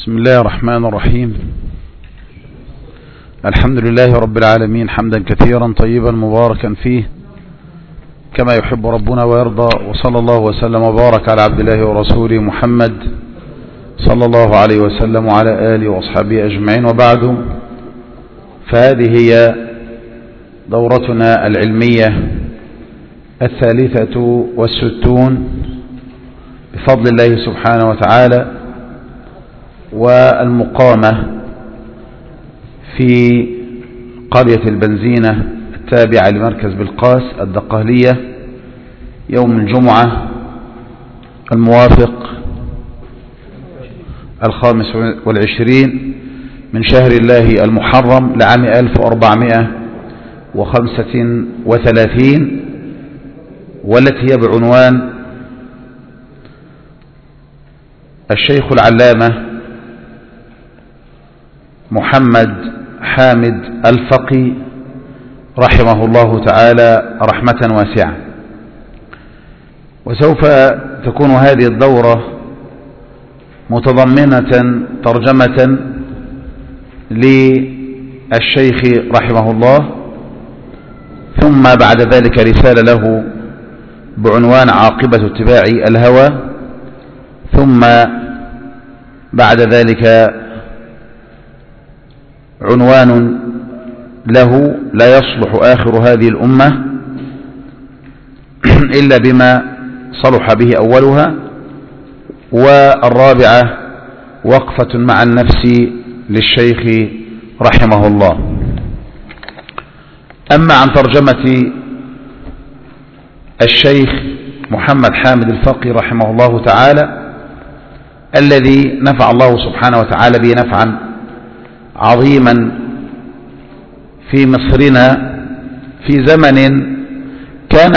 بسم الله الرحمن الرحيم. الحمد لله رب العالمين حمدا كثيرا طيبا مباركا فيه كما يحب ربنا ويرضى، وصلى الله وسلم وبارك على عبد الله ورسوله محمد صلى الله عليه وسلم وعلى آله وأصحابه أجمعين، وبعد، فهذه هي دورتنا العلمية 63 بفضل الله سبحانه وتعالى، والمقامة في قرية البنزينة التابعة لمركز بلقاس الدقهلية يوم الجمعة الموافق 25 من شهر الله المحرم لعام 1435، والتي هي بعنوان الشيخ العلامة محمد حامد الفقي رحمه الله تعالى رحمة واسعة. وسوف تكون هذه الدورة متضمنة ترجمة للشيخ رحمه الله، ثم بعد ذلك رسالة له بعنوان عاقبة اتباع الهوى، ثم بعد ذلك عنوان له لا يصلح آخر هذه الأمة إلا بما صلح به أولها، والرابعة وقفة مع النفس للشيخ رحمه الله. أما عن ترجمة الشيخ محمد حامد الفقي رحمه الله تعالى، الذي نفع الله سبحانه وتعالى به نفعا عظيما في مصرنا في زمن كان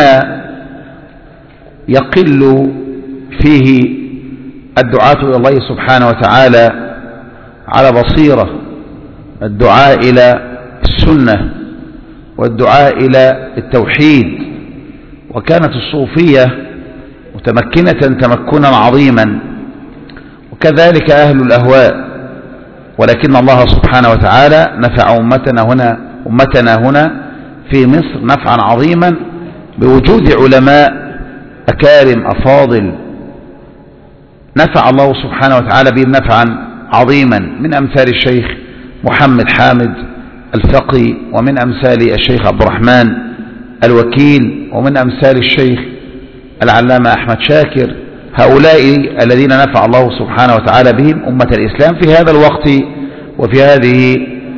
يقل فيه الدعاة إلى الله سبحانه وتعالى على بصيرة، الدعاء إلى السنة والدعاء إلى التوحيد، وكانت الصوفية متمكنة تمكنا عظيما، وكذلك أهل الأهواء. ولكن الله سبحانه وتعالى نفع أمتنا هنا في مصر نفعا عظيما بوجود علماء أكارم أفاضل نفع الله سبحانه وتعالى بهم نفعا عظيما، من أمثال الشيخ محمد حامد الفقي، ومن أمثال الشيخ عبد الرحمن الوكيل، ومن أمثال الشيخ العلامة أحمد شاكر. هؤلاء الذين نفع الله سبحانه وتعالى بهم أمة الإسلام في هذا الوقت وفي هذه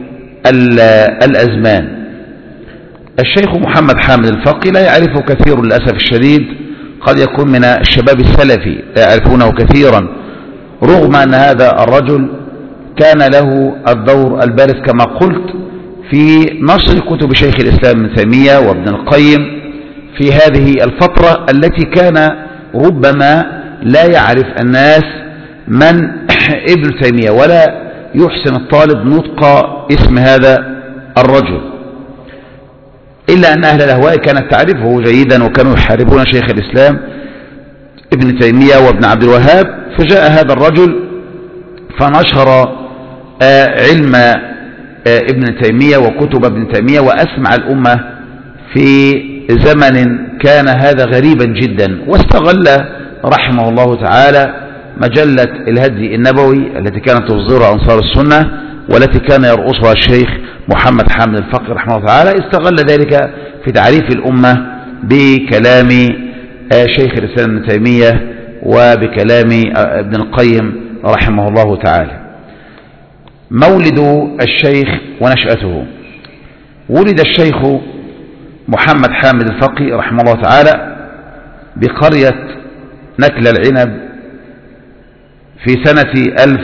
الأزمان. الشيخ محمد حامد الفقي لا يعرفه كثير للأسف الشديد، قد يكون من الشباب السلفي لا يعرفونه كثيرا، رغم أن هذا الرجل كان له الدور البارز كما قلت في نشر كتب شيخ الإسلام ابن تيمية وابن القيم في هذه الفترة التي كان ربما لا يعرف الناس من ابن تيمية، ولا يحسن الطالب نطق اسم هذا الرجل، إلا أن أهل الأهواء كانت تعرفه جيدا، وكانوا يحاربون شيخ الإسلام ابن تيمية وابن عبد الوهاب. فجاء هذا الرجل فنشر علم ابن تيمية وكتب ابن تيمية، وأسمع الأمة في زمن كان هذا غريبا جدا، واستغل رحمه الله تعالى مجلة الهدي النبوي التي كانت تصدرها أنصار السنة، والتي كان يرأسها الشيخ محمد حامد الفقي رحمه الله تعالى. استغل ذلك في تعريف الأمة بكلام شيخ الإسلام ابن تيمية وبكلام ابن القيم رحمه الله تعالى. مولد الشيخ ونشأته: ولد الشيخ محمد حامد الفقي رحمه الله تعالى بقرية نكل العنب في سنة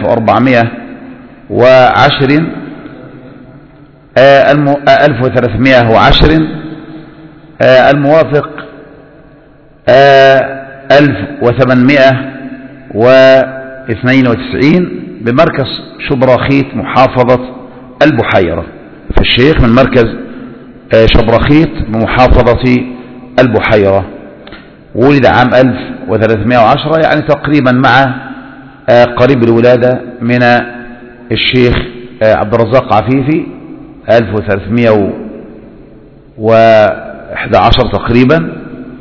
1310 الموافق 1892 بمركز شبراخيت محافظة البحيرة. فالشيخ من مركز شبراخيت بمحافظة البحيرة. ولد عام 1310، يعني تقريبا مع قريب الولادة من الشيخ عبد الرزاق عفيفي 1311 تقريبا.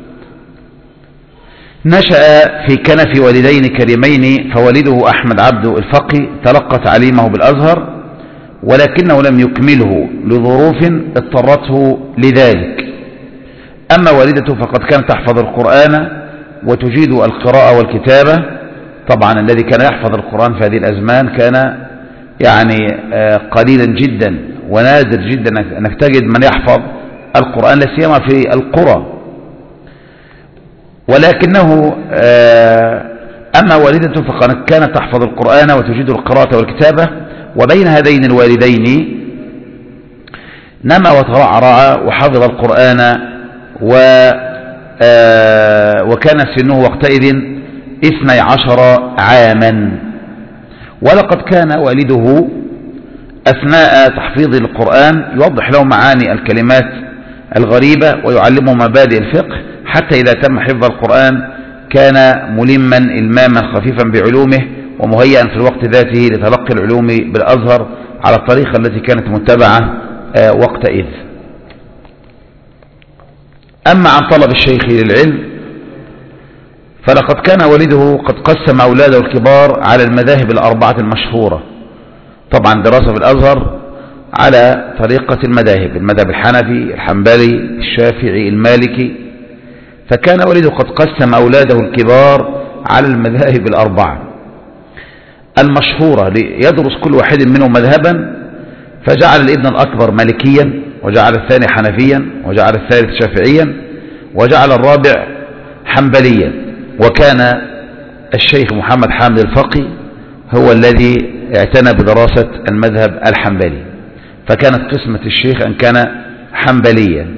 نشأ في كنف والدين كريمين، فوالده أحمد عبد الفقي تلقى تعليمه بالأزهر ولكنه لم يكمله لظروف اضطرته لذلك. أما والدته فقد كانت تحفظ القرآن وتجيد القراءة والكتابة. طبعا الذي كان يحفظ القرآن في هذه الأزمان كان يعني قليلا جدا ونادر جدا أنك تجد من يحفظ القرآن، لا سيما في القرى. ولكنه أما والدته فقد كانت تحفظ القرآن وتجيد القراءة والكتابة، وبين هذين الوالدين نما وترعرع وحفظ القرآن وكان سنه وقتئذ 12 عاما. ولقد كان والده أثناء تحفيظ القرآن يوضح له معاني الكلمات الغريبة ويعلمه مبادئ الفقه، حتى إذا تم حفظ القرآن كان ملما إلماما خفيفا بعلومه ومهيئا في الوقت ذاته لتلقي العلوم بالأزهر على الطريقة التي كانت متبعة وقتئذ. أما عن طلب الشيخ للعلم فلقد كان والده قد قسم أولاده الكبار على المذاهب الأربعة المشهورة. طبعا دراسة في الأزهر على طريقة المذهب الحنفي، الحنبلي، الشافعي، المالكي. فكان والده قد قسم أولاده الكبار على المذاهب الأربعة المشهورة ليدرس كل واحد منهم مذهبا، فجعل الابن الأكبر مالكيا، وجعل الثاني حنفيا، وجعل الثالث شافعيا، وجعل الرابع حنبليا. وكان الشيخ محمد حامد الفقي هو الذي اعتنى بدراسة المذهب الحنبلي، فكانت قسمة الشيخ أن كان حنبليا.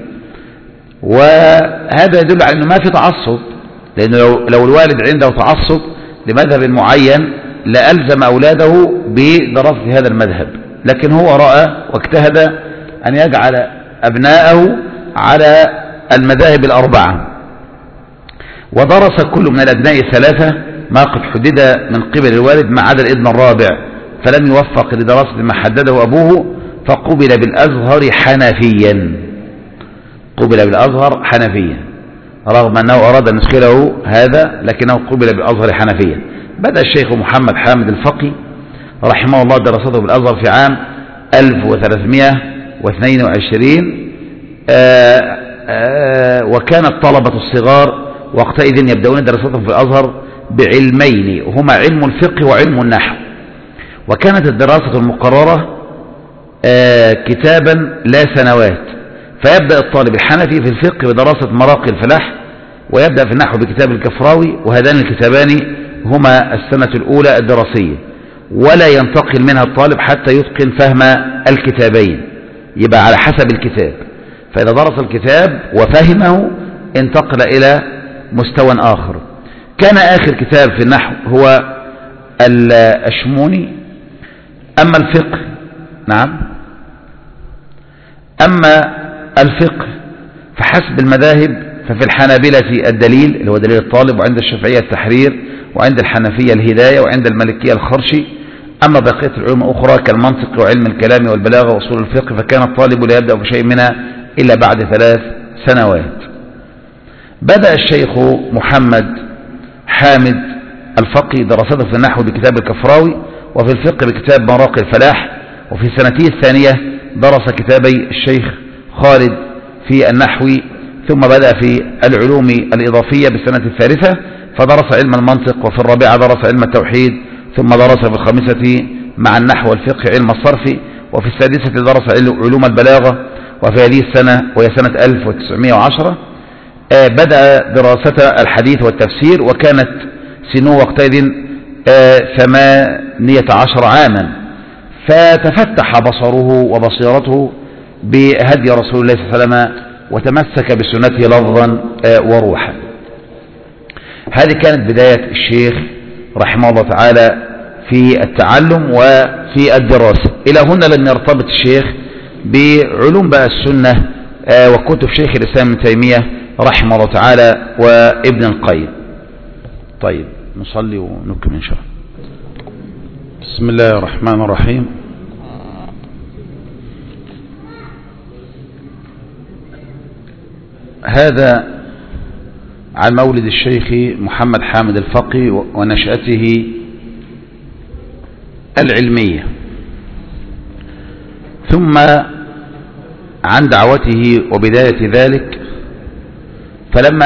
وهذا يدل على أنه ما في تعصب، لأنه لو الوالد عنده تعصب لمذهب معين لألزم أولاده بدراسة هذا المذهب، لكن هو رأى واجتهد أن يجعل أبناءه على المذاهب الأربعة. ودرس كل من الأبناء الثلاثة ما قد حدد من قبل الوالد ما عدا الابن الرابع، فلم يوفق لدراسة ما حدده أبوه، فقبل بالأزهر حنفيا. قبل بالأزهر حنفيا رغم أنه أراد أن يدخله هذا، لكنه قبل بالأزهر حنفيا. بدأ الشيخ محمد حامد الفقي رحمه الله دراسته بالأزهر في عام 1322، وكان الطلبة الصغار وقتئذ يبدأون دراستهم في الأزهر بعلمين هما علم الفقه وعلم النحو. وكانت الدراسة المقررة كتابا لا سنوات، فيبدأ الطالب الحنفي في الفقه بدراسة مراقي الفلاح، ويبدأ في النحو بكتاب الكفراوي، وهذان الكتابان هما السنة الأولى الدراسية، ولا ينتقل منها الطالب حتى يتقن فهم الكتابين، يبقى على حسب الكتاب. فإذا درس الكتاب وفهمه انتقل إلى مستوى آخر. كان آخر كتاب في النحو هو الأشموني. أما الفقه أما الفقه فحسب المذاهب ففي الحنابلة الدليل اللي هو دليل الطالب، وعند الشافعية التحرير، وعند الحنفية الهداية، وعند المالكية الخرشي. أما بقية العلوم الأخرى كالمنطق وعلم الكلام والبلاغة وأصول الفقه فكان الطالب لا يبدأ بشيء منها إلا بعد 3 سنوات. بدأ الشيخ محمد حامد الفقي دراسته في النحو بكتاب الكفراوي، وفي الفقه بكتاب مراقي الفلاح، وفي سنته الثانية درس كتابي الشيخ خالد في النحو، ثم بدأ في العلوم الإضافية بالسنة الثالثة فدرس علم المنطق، وفي الرابعة درس علم التوحيد، ثم درس في الخامسة مع النحو والفقه علم الصرف، وفي السادسة درس علوم البلاغة. وفي هذه السنة وهي سنة 1910 بدأ دراسة الحديث والتفسير، وكانت سنه وقتئذ 18 عاما، فتفتح بصره وبصيرته بهدي رسول الله صلى الله عليه وسلم وتمسك بسنته لفظا وروحا. هذه كانت بداية الشيخ رحمه الله تعالى في التعلم وفي الدراسة. إلى هنا لم يرتبط الشيخ بعلوم بقى السنة وكتب شيخ الإسلام ابن تيمية رحمه الله تعالى وابن القيم. طيب نصلي ونكمل إن شاء الله. بسم الله الرحمن الرحيم. هذا عن مولد الشيخ محمد حامد الفقي ونشأته العلمية، ثم عن دعوته وبداية ذلك. فلما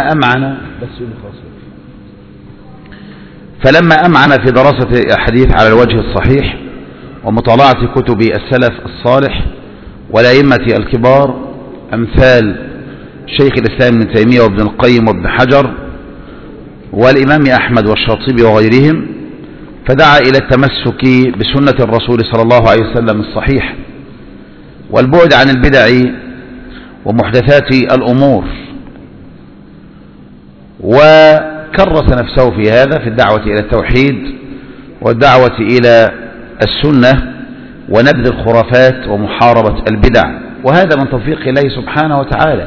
أمعن في دراسة الحديث على الوجه الصحيح ومطالعة كتب السلف الصالح والأئمة الكبار أمثال شيخ الإسلام ابن تيمية وابن القيم وابن حجر والإمام أحمد والشاطبي وغيرهم، فدعا إلى التمسك بسنة الرسول صلى الله عليه وسلم الصحيح والبعد عن البدع ومحدثات الأمور، وكرس نفسه في هذا في الدعوة إلى التوحيد والدعوة إلى السنة ونبذ الخرافات ومحاربة البدع، وهذا من توفيق الله سبحانه وتعالى.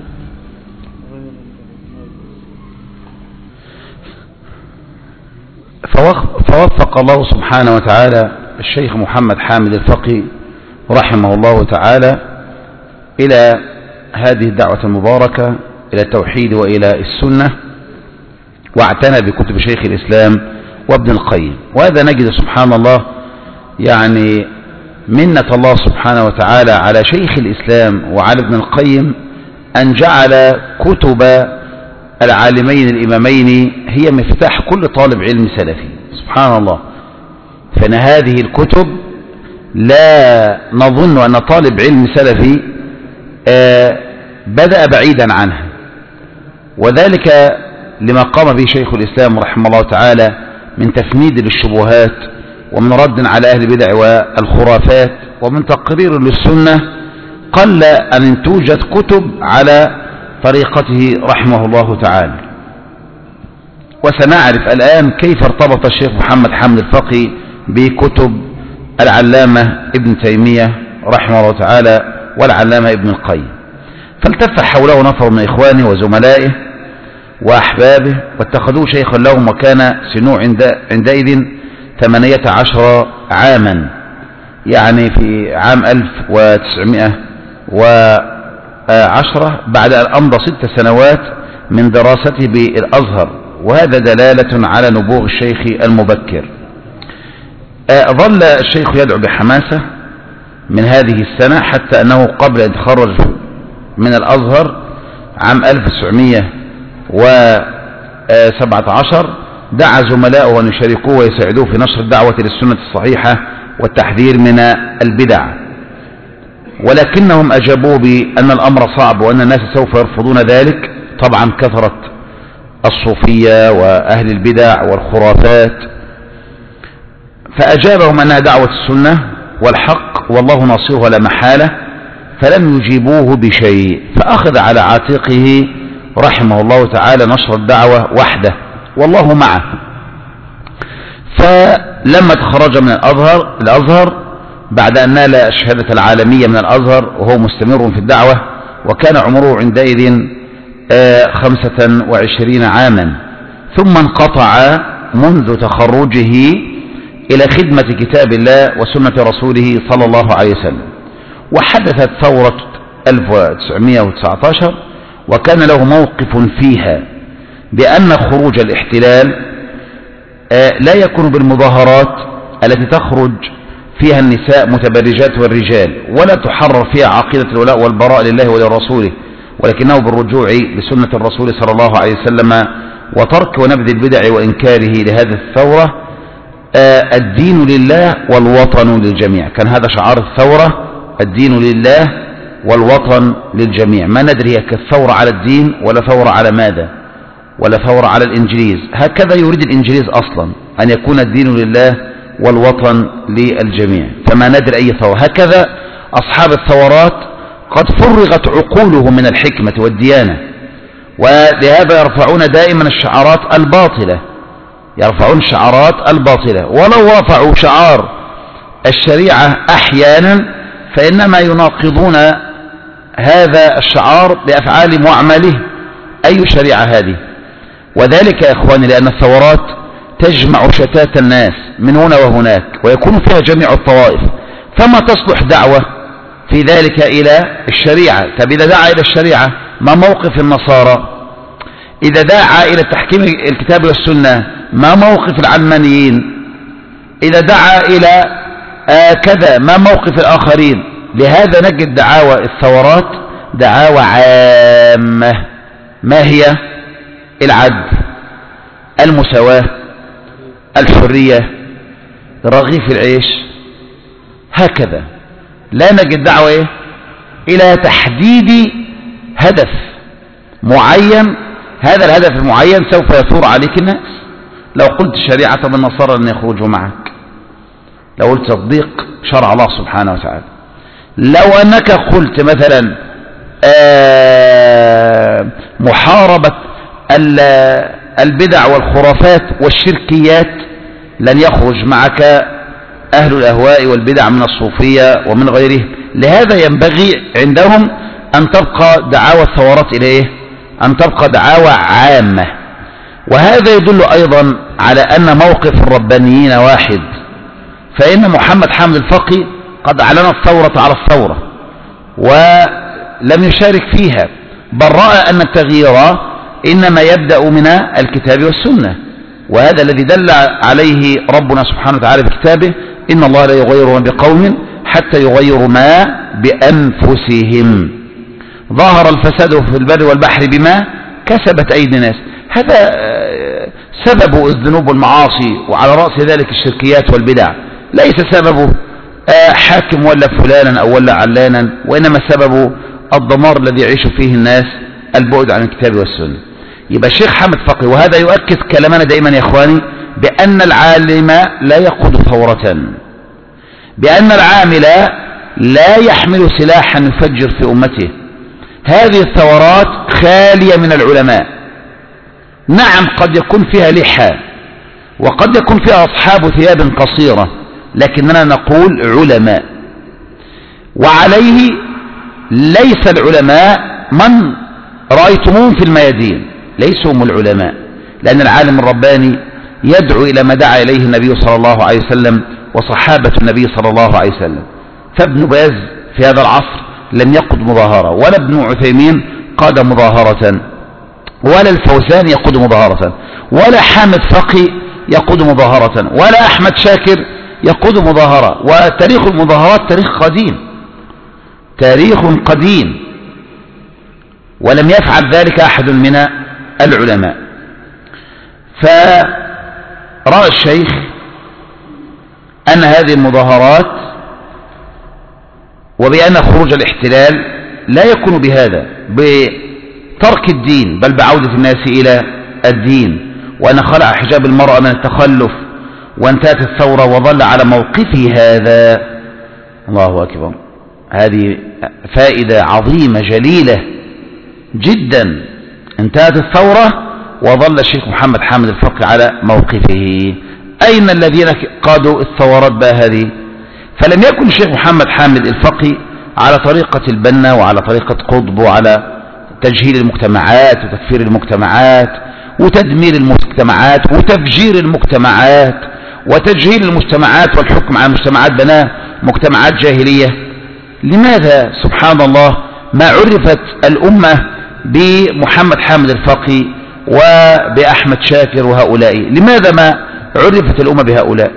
فوفق الله سبحانه وتعالى الشيخ محمد حامد الفقي رحمه الله تعالى إلى هذه الدعوة المباركة إلى التوحيد وإلى السنة، واعتنى بكتب شيخ الإسلام وابن القيم. وهذا نجد سبحان الله يعني منة الله سبحانه وتعالى على شيخ الإسلام وعلى ابن القيم أن جعل كتب العالمين الإمامين هي مفتاح كل طالب علم سلفي. سبحان الله، فإن هذه الكتب لا نظن أن طالب علم سلفي بدأ بعيدا عنها، وذلك لما قام به شيخ الإسلام رحمه الله تعالى من تفنيد للشبهات ومن رد على أهل البدع والخرافات ومن تقرير للسنة. قل أن توجد كتب على طريقته رحمه الله تعالى. وسنعرف الآن كيف ارتبط الشيخ محمد حامد الفقي بكتب العلامة ابن تيمية رحمه الله تعالى والعلامة ابن القيم. فالتف حوله نفر من إخوانه وزملائه وأحبابه واتخذوه شيخا لهم، وكان سنوه عندئذ 18 عاما، يعني في عام 1910 بعد أن أمضى 6 سنوات من دراسته بالأزهر، وهذا دلالة على نبوغ الشيخ المبكر. ظل الشيخ يدعو بحماسة من هذه السنة حتى أنه قبل أن يتخرج من الأزهر عام 1917 دعا زملائه أن يشاركوه ويساعدوه في نشر الدعوة للسنة الصحيحة والتحذير من البدع، ولكنهم أجابوه بأن الأمر صعب وأن الناس سوف يرفضون ذلك. طبعا كثرت الصوفية وأهل البدع والخرافات، فأجابهم أنها دعوة السنة والحق والله ناصره لا محالة، فلم يجيبوه بشيء، فأخذ على عاتقه رحمه الله تعالى نشر الدعوة وحده والله معه. فلما تخرج من الأزهر بعد أن نال الشهادة العالمية من الأزهر وهو مستمر في الدعوة، وكان عمره عندئذ 25 عاما، ثم انقطع منذ تخرجه إلى خدمة كتاب الله وسنة رسوله صلى الله عليه وسلم. وحدثت ثورة 1919 وكان له موقف فيها بأن خروج الاحتلال لا يكون بالمظاهرات التي تخرج فيها النساء متبرجات والرجال، ولا تحرر فيها عقيدة الولاء والبراء لله ولرسوله، ولكنه بالرجوع لسنة الرسول صلى الله عليه وسلم وترك ونبذ البدع وإنكاره لهذه الثورة. الدين لله والوطن للجميع، كان هذا شعار الثورة، الدين لله والوطن للجميع. ما ندري هي كالثورة على الدين ولا ثورة على ماذا، ولا ثورة على الإنجليز. هكذا يريد الإنجليز أصلا أن يكون الدين لله والوطن للجميع، فما ندري أي ثورة. هكذا أصحاب الثورات قد فرغت عقولهم من الحكمة والديانة، ولهذا يرفعون دائما الشعارات الباطلة، ولو رفعوا شعار الشريعة أحيانا فإنما يناقضون هذا الشعار بأفعالهم وأعماله. أي شريعة هذه؟ وذلك يا إخواني لأن الثورات تجمع شتات الناس من هنا وهناك ويكون فيها جميع الطوائف، فما تصلح دعوة في ذلك إلى الشريعة. طب إذا دعا إلى الشريعة ما موقف النصارى؟ إذا دعا إلى تحكيم الكتاب والسنة ما موقف العلمانيين؟ إذا دعا إلى كذا ما موقف الآخرين؟ لهذا نجد دعاوى الثورات دعاوى عامة. ما هي؟ العدل، المساواة، الحرية، رغيف العيش، هكذا. لا نجد دعوة إلى تحديد هدف معين. هذا الهدف المعين سوف يثور عليك الناس. لو قلت شريعة بالنصارى لن يخرجوا معك، لو قلت تطبيق شرع الله سبحانه وتعالى. لو أنك قلت مثلا محاربة البدع والخرافات والشركيات لن يخرج معك أهل الأهواء والبدع من الصوفية ومن غيره. لهذا ينبغي عندهم أن تبقى دعاوى الثورات إليه، أن تبقى دعاوى عامة. وهذا يدل أيضا على أن موقف الربانيين واحد، فإن محمد حامد الفقي قد أعلن الثورة على الثورة ولم يشارك فيها، بل رأى أن التغيير إنما يبدأ من الكتاب والسنة، وهذا الذي دل عليه ربنا سبحانه وتعالى بكتابه: إن الله لا يغير ما بقوم حتى يغيروا ما بأنفسهم. ظهر الفساد في البر والبحر بما كسبت أيدي الناس. هذا سببه الذنوب والمعاصي، وعلى رأس ذلك الشركيات والبدع. ليس سببه حاكم ولا فلانا أو ولا علانا، وإنما سببه الدمار الذي يعيش فيه الناس، البعد عن الكتاب والسنة. يبقى الشيخ حامد فقي، وهذا يؤكد كلامنا دائما يا إخواني، بأن العالم لا يقود ثورة، بأن العامل لا يحمل سلاحا يفجر في أمته. هذه الثورات خالية من العلماء. نعم قد يكون فيها لحى وقد يكون فيها أصحاب ثياب قصيرة، لكننا نقول علماء. وعليه ليس العلماء من رأيتموهم في الميادين، ليسوا هم العلماء، لأن العالم الرباني يدعو إلى ما دعا إليه النبي صلى الله عليه وسلم وصحابة النبي صلى الله عليه وسلم. فابن باز في هذا العصر لم يقود مظاهرة، ولا ابن عثيمين قاد مظاهرة، ولا الفوزان يقود مظاهرة، ولا حامد فقي يقود مظاهرة، ولا أحمد شاكر يقود مظاهرة. وتاريخ المظاهرات تاريخ قديم، تاريخ قديم، ولم يفعل ذلك أحد من العلماء. فرأى الشيخ أن هذه المظاهرات وبأن خروج الاحتلال لا يكون بهذا، بترك الدين، بل بعودة الناس إلى الدين، وأن خلع حجاب المرأة من التخلف، وانتهت الثورة وظل على موقفه هذا. الله أكبر، هذه فائدة عظيمة جليلة جدا. انتهت الثورة وظل الشيخ محمد حامد الفقي على موقفه. أين الذين قادوا الثورات بقى هذه؟ فلم يكن الشيخ محمد حامد الفقي على طريقة البنا وعلى طريقة قطب وعلى تجهيل المجتمعات وتكفير المجتمعات وتدمير المجتمعات وتفجير المجتمعات وتجهيل المجتمعات والحكم على المجتمعات بناه مجتمعات جاهلية. لماذا سبحان الله ما عرفت الأمة بمحمد حامد الفقي وبأحمد شاكر وهؤلاء؟ لماذا ما عرفت الأمة بهؤلاء؟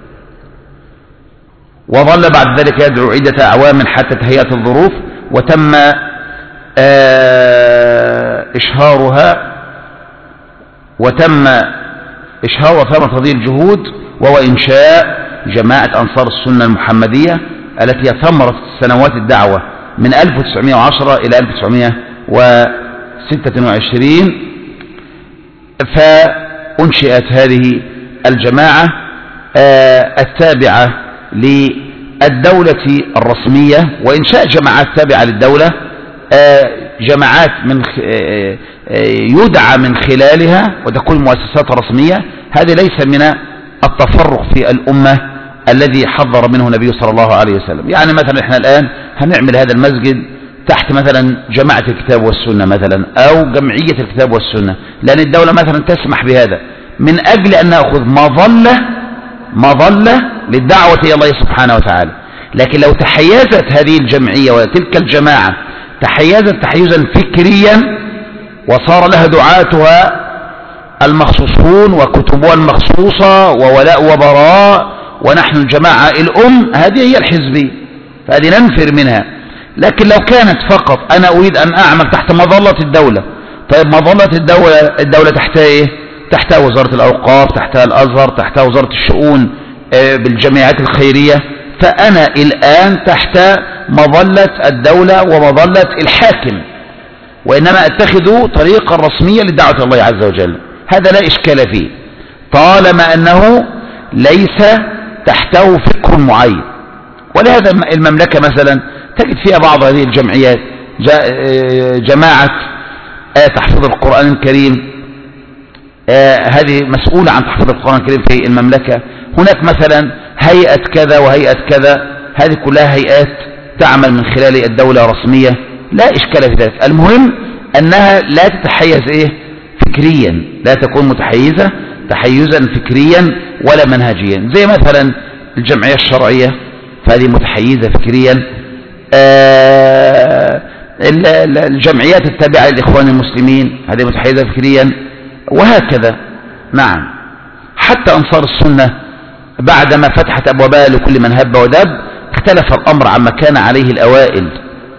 وظل بعد ذلك يدعو عدة أعوام حتى تهيأت الظروف وتم إشهارها ثمرة هذه الجهود، وهو إنشاء جماعة أنصار السنة المحمدية التي هي ثمرة سنوات الدعوة من 1910 إلى 1926. فأنشئت هذه الجماعة التابعة للدولة الرسمية، وإنشاء جماعات تابعة للدولة، جماعات من يدعى من خلالها وتكون مؤسسات رسمية. هذه ليس من التفرق في الأمة الذي حذر منه النبي صلى الله عليه وسلم. يعني مثلا احنا الآن هنعمل هذا المسجد تحت مثلا جماعة الكتاب والسنة مثلا، أو جمعية الكتاب والسنة، لأن الدولة مثلا تسمح بهذا. من أجل أن نأخذ مظلة للدعوة إلى الله سبحانه وتعالى. لكن لو تحيزت هذه الجمعية وتلك الجماعة تحيزت تحيزا فكريا وصار لها دعاتها المخصوصون وكتبها المخصوصة وولاء وبراء ونحن الجماعة الأم، هذه هي الحزبية، فهذه ننفر منها. لكن لو كانت فقط أنا أريد أن أعمل تحت مظلة الدولة، طيب مظلة الدولة تحتها إيه؟ تحتها وزارة الأوقاف، تحتها الأزهر، تحتها وزارة الشؤون بالجمعيات الخيرية، فأنا الآن تحت مظلة الدولة ومظلة الحاكم، وإنما أتخذ طريقا رسميا للدعوة الله عز وجل، هذا لا إشكال فيه طالما أنه ليس تحته فكر معين. ولهذا المملكة مثلا تجد فيها بعض هذه الجمعيات جماعة تحفيظ القرآن الكريم، هذه مسؤولة عن تحفيظ القرآن الكريم في المملكة. هناك مثلا هيئة كذا وهيئة كذا، هذه كلها هيئات تعمل من خلال الدولة رسمية، لا إشكال في ذلك. المهم أنها لا تتحيز فكريا، لا تكون متحيزة تحيزا فكريا ولا منهجيا، زي مثلا الجمعية الشرعية فهذه متحيزة فكريا، الجمعيات التابعة للإخوان المسلمين هذه متحيزة فكريا، وهكذا. نعم، حتى أنصار السنة بعدما فتحت أبوابها لكل من هب ودب اختلف الأمر عما كان عليه الأوائل،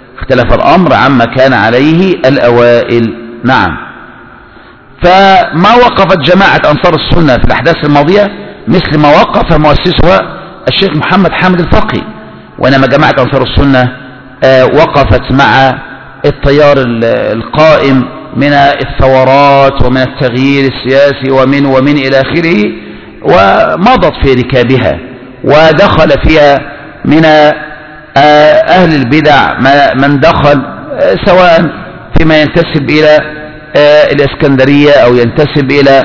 نعم. فما وقفت جماعة أنصار السنة في الأحداث الماضية مثل ما وقف مؤسسها الشيخ محمد حامد الفقي، وإنما جماعة أنصار السنة وقفت مع التيار القائم من الثورات ومن التغيير السياسي ومن إلى آخره، ومضت في ركابها، ودخل فيها من أهل البدع من دخل، سواء فيما ينتسب إلى الإسكندرية أو ينتسب إلى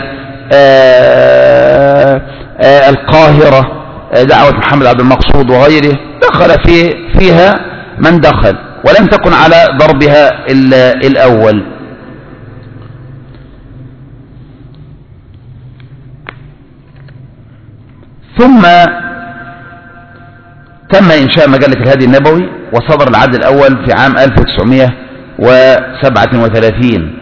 القاهرة، دعوة محمد عبد المقصود وغيره، دخل فيها من دخل، ولم تكن على ضربها الأول. ثم تم إنشاء مجلة الهادي النبوي، وصدر العدد الأول في عام 1937.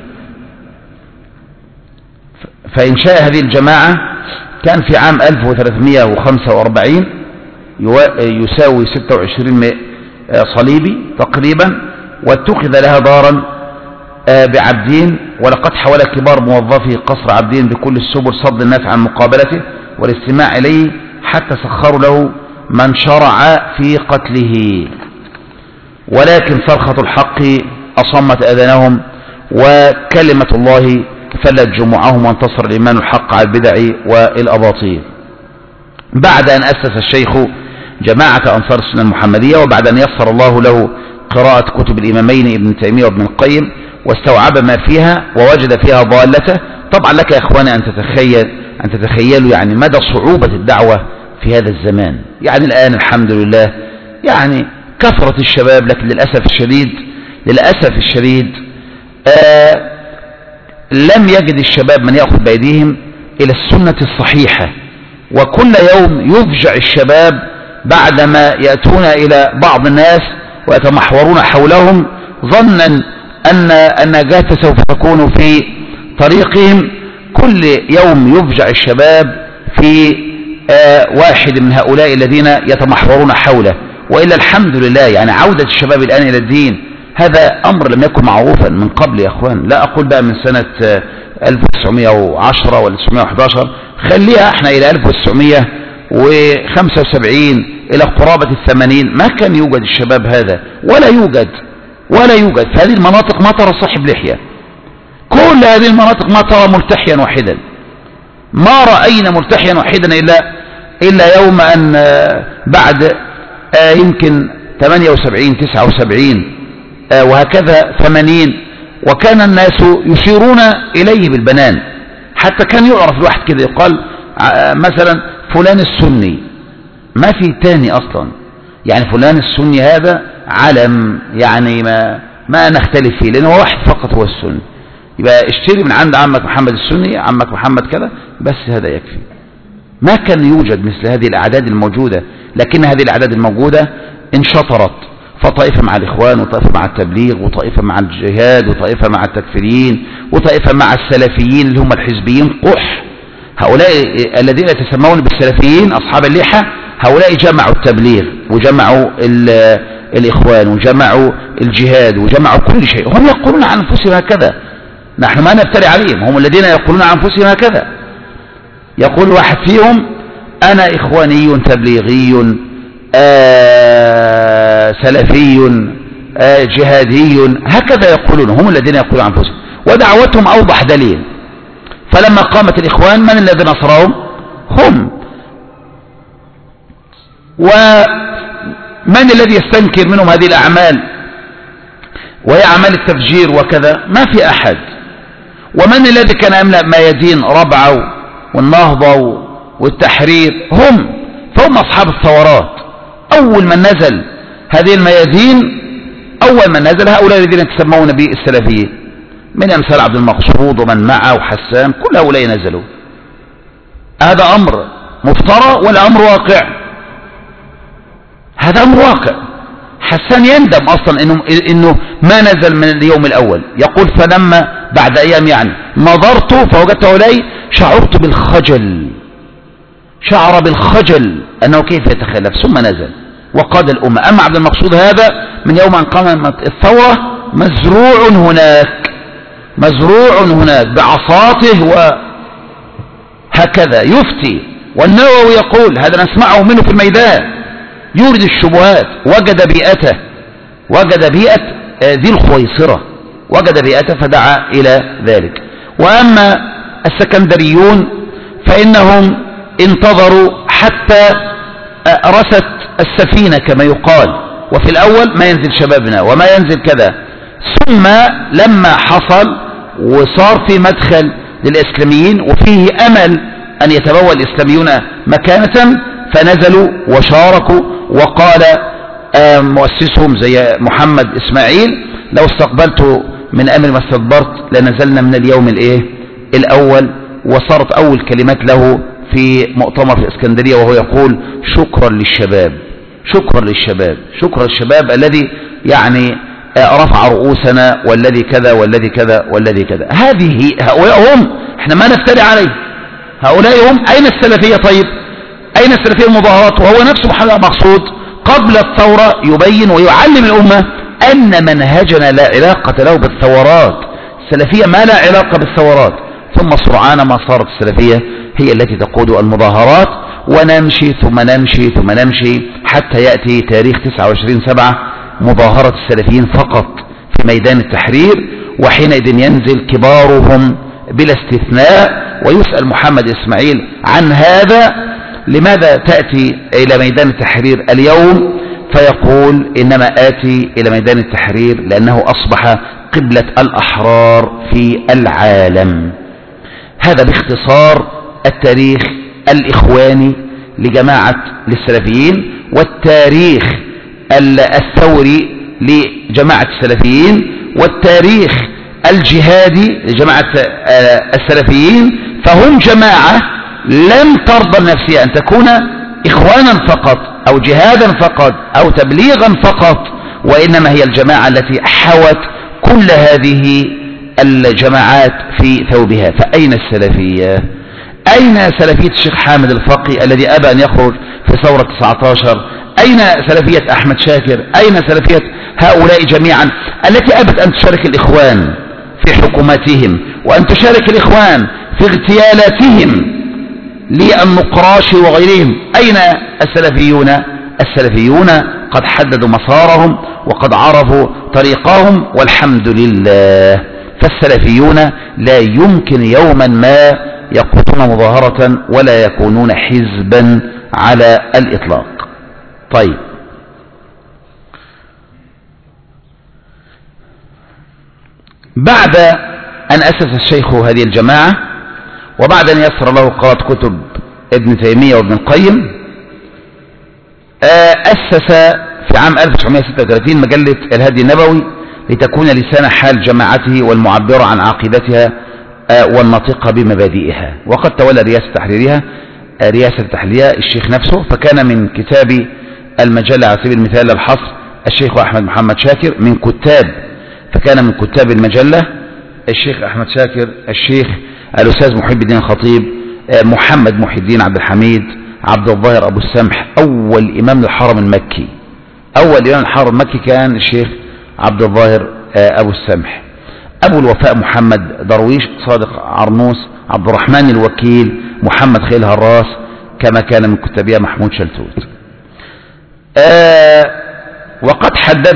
فإنشاء هذه الجماعة كان في عام 1345 يساوي 26 صليبي تقريبا، واتخذ لها دارا بعبدين، ولقد حاول كبار موظفي قصر عبدين بكل السبل صد الناس عن مقابلته والاستماع إليه، حتى سخروا له من شرع في قتله، ولكن صرخة الحق أصمت أذانهم، وكلمة الله فلت جموعهم، وانتصر الإيمان الحق على البدع والأباطيل. بعد أن أسس الشيخ جماعة أنصار السنة المحمدية، وبعد أن يسر الله له قراءة كتب الإمامين ابن تيمية وابن القيم، واستوعب ما فيها ووجد فيها ضالته. طبعا لك يا إخواني أن تتخيلوا يعني مدى صعوبة الدعوة في هذا الزمان. يعني الآن الحمد لله يعني كثرة الشباب، لكن للأسف الشديد لم يجد الشباب من يأخذ بأيديهم إلى السنة الصحيحة، وكل يوم يفجع الشباب بعدما يأتون إلى بعض الناس ويتمحورون حولهم ظنا أن النجاة سوف تكون في طريقهم. كل يوم يفجع الشباب في واحد من هؤلاء الذين يتمحورون حوله. وإلا الحمد لله يعني عودة الشباب الآن إلى الدين هذا أمر لم يكن معروفا من قبل يا أخوان، لا أقول بقى من سنة 1910 ولا 1911، خليها احنا إلى 1975 إلى قرابة 80 ما كان يوجد الشباب هذا، ولا يوجد في هذه المناطق ما ترى صاحب لحية، كل هذه المناطق ما ترى ملتحيا واحدا، ما رأينا ملتحيا واحدا إلا يوم أن بعد يمكن 78 79 وهكذا 80، وكان الناس يشيرون إليه بالبنان، حتى كان يعرف الواحد كده يقال مثلا فلان السني، ما في تاني أصلا، يعني فلان السني هذا علم يعني ما نختلف فيه، لأنه واحد فقط هو السني. يبقى اشتري من عند عمك محمد السني، عمك محمد كذا، بس هذا يكفي. ما كان يوجد مثل هذه الأعداد الموجودة، لكن هذه الأعداد الموجودة انشطرت، فطائفة مع الإخوان، وطائفة مع التبليغ، وطائفة مع الجهاد، وطائفة مع التكفيريين، وطائفة مع السلفيين اللي هم الحزبيين قح. هؤلاء الذين يتسمون بالسلفيين أصحاب اللحى، هؤلاء جمعوا التبليغ وجمعوا الإخوان وجمعوا الجهاد وجمعوا كل شيء. هم يقولون عن أنفسهم هكذا، نحن ما نفتري عليهم، هم الذين يقولون عن أنفسهم هكذا. يقول واحد فيهم أنا إخواني تبليغي سلفي جهادي، هكذا يقولون، هم الذين يقولون عن أنفسهم، ودعوتهم أوضح دليل. فلما قامت الإخوان من الذي نصرهم؟ هم. ومن الذي يستنكر منهم هذه الأعمال وهي أعمال التفجير وكذا؟ ما في أحد. ومن الذي كان يملأ ميادين ربعة والنهضة والتحرير؟ هم. فهم أصحاب الثورات. أول من نزل هذه الميادين، أول من نزل هؤلاء الذين يتسمون بالسلفيين، من أمثال عبد المقصود ومن معه وحسان، كل هؤلاء نزلوا. هذا أمر مفترى ولا أمر واقع؟ هذا أمر واقع. حسان يندم أصلا إنه ما نزل من اليوم الأول. يقول فلما بعد أيام يعني نظرت فوجدت هؤلاء شعرت بالخجل، شعر بالخجل أنه كيف يتخلف، ثم نزل وقاد الأمة. أما عبد المقصود هذا من يوم أن قامت الثورة مزروع هناك، مزروع هناك بعصاته وهكذا يفتي. والنووي يقول هذا نسمعه منه في الميدان، يورد الشبهات، وجد بيئته، وجد بيئة ذي الخويصرة، وجد بيئته فدعا إلى ذلك. وأما السكندريون فإنهم انتظروا حتى رست السفينة كما يقال، وفي الأول ما ينزل شبابنا وما ينزل كذا، ثم لما حصل وصار في مدخل للإسلاميين وفيه أمل أن يتبوى الإسلاميون مكانة، فنزلوا وشاركوا. وقال مؤسسهم زي محمد إسماعيل لو استقبلت من أمر ما استدبرت لنزلنا من اليوم الأول. وصارت أول كلمات له في مؤتمر في اسكندرية وهو يقول شكرا للشباب، شكرا للشباب، شكرا للشباب الذي يعني رفع رؤوسنا، والذي كذا والذي كذا والذي كذا. هؤلاء هم، احنا ما نفتري عليه، هؤلاء هم. أين السلفية طيب؟ أين السلفية المظاهرات؟ وهو نفسه محمد مقصود قبل الثورة يبين ويعلم الأمة أن منهجنا لا علاقة له بالثورات، السلفية ما لا علاقة بالثورات. ثم سرعان ما صارت السلفية هي التي تقود المظاهرات، ونمشي ثم نمشي ثم نمشي حتى يأتي تاريخ 29/7 مظاهرة السلفيين فقط في ميدان التحرير، وحينئذ ينزل كبارهم بلا استثناء ويسأل محمد إسماعيل عن هذا، لماذا تأتي إلى ميدان التحرير اليوم؟ فيقول إنما آتي إلى ميدان التحرير لأنه أصبح قبلة الأحرار في العالم. هذا باختصار التاريخ الإخواني لجماعة للسلفيين، والتاريخ الثوري لجماعة السلفيين، والتاريخ الجهادي لجماعة السلفيين. فهم جماعة لم ترضى النفسية أن تكون إخوانا فقط أو جهادا فقط أو تبليغا فقط، وإنما هي الجماعة التي حوت كل هذه الجماعات في ثوبها. فأين السلفية؟ أين سلفية الشيخ حامد الفقي الذي أبى أن يخرج في ثورة 19؟ أين سلفية أحمد شاكر؟ أين سلفية هؤلاء جميعا التي أبت أن تشارك الإخوان في حكوماتهم وأن تشارك الإخوان في اغتيالاتهم للنقراش وغيرهم؟ أين السلفيون؟ السلفيون قد حددوا مسارهم وقد عرفوا طريقهم والحمد لله. فالسلفيون لا يمكن يوما ما يقودون مظاهرة ولا يكونون حزبا على الإطلاق. طيب، بعد أن أسس الشيخ هذه الجماعة وبعد أن يسر له قراءة كتب ابن تيمية وابن القيم، أسس في عام 1936 مجلة الهدي النبوي لتكون لسان حال جماعته والمعبر عن عقيدتها والناطقة بمبادئها. وقد تولى رئاسة تحليلها الشيخ نفسه، فكان من كتاب المجلة على سبيل المثال الحصر الشيخ أحمد محمد شاكر فكان من كتاب المجلة الشيخ أحمد شاكر، الشيخ الأستاذ محب الدين الخطيب، محمد محي الدين عبد الحميد، عبد الظاهر أبو السمح. أول إمام للحرم المكي كان الشيخ عبد الظاهر أبو السمح. أبو الوفاء محمد درويش، صادق عرنوس، عبد الرحمن الوكيل، محمد خيل هراس، كما كان من كتابها محمود شلتوت. وقد حدد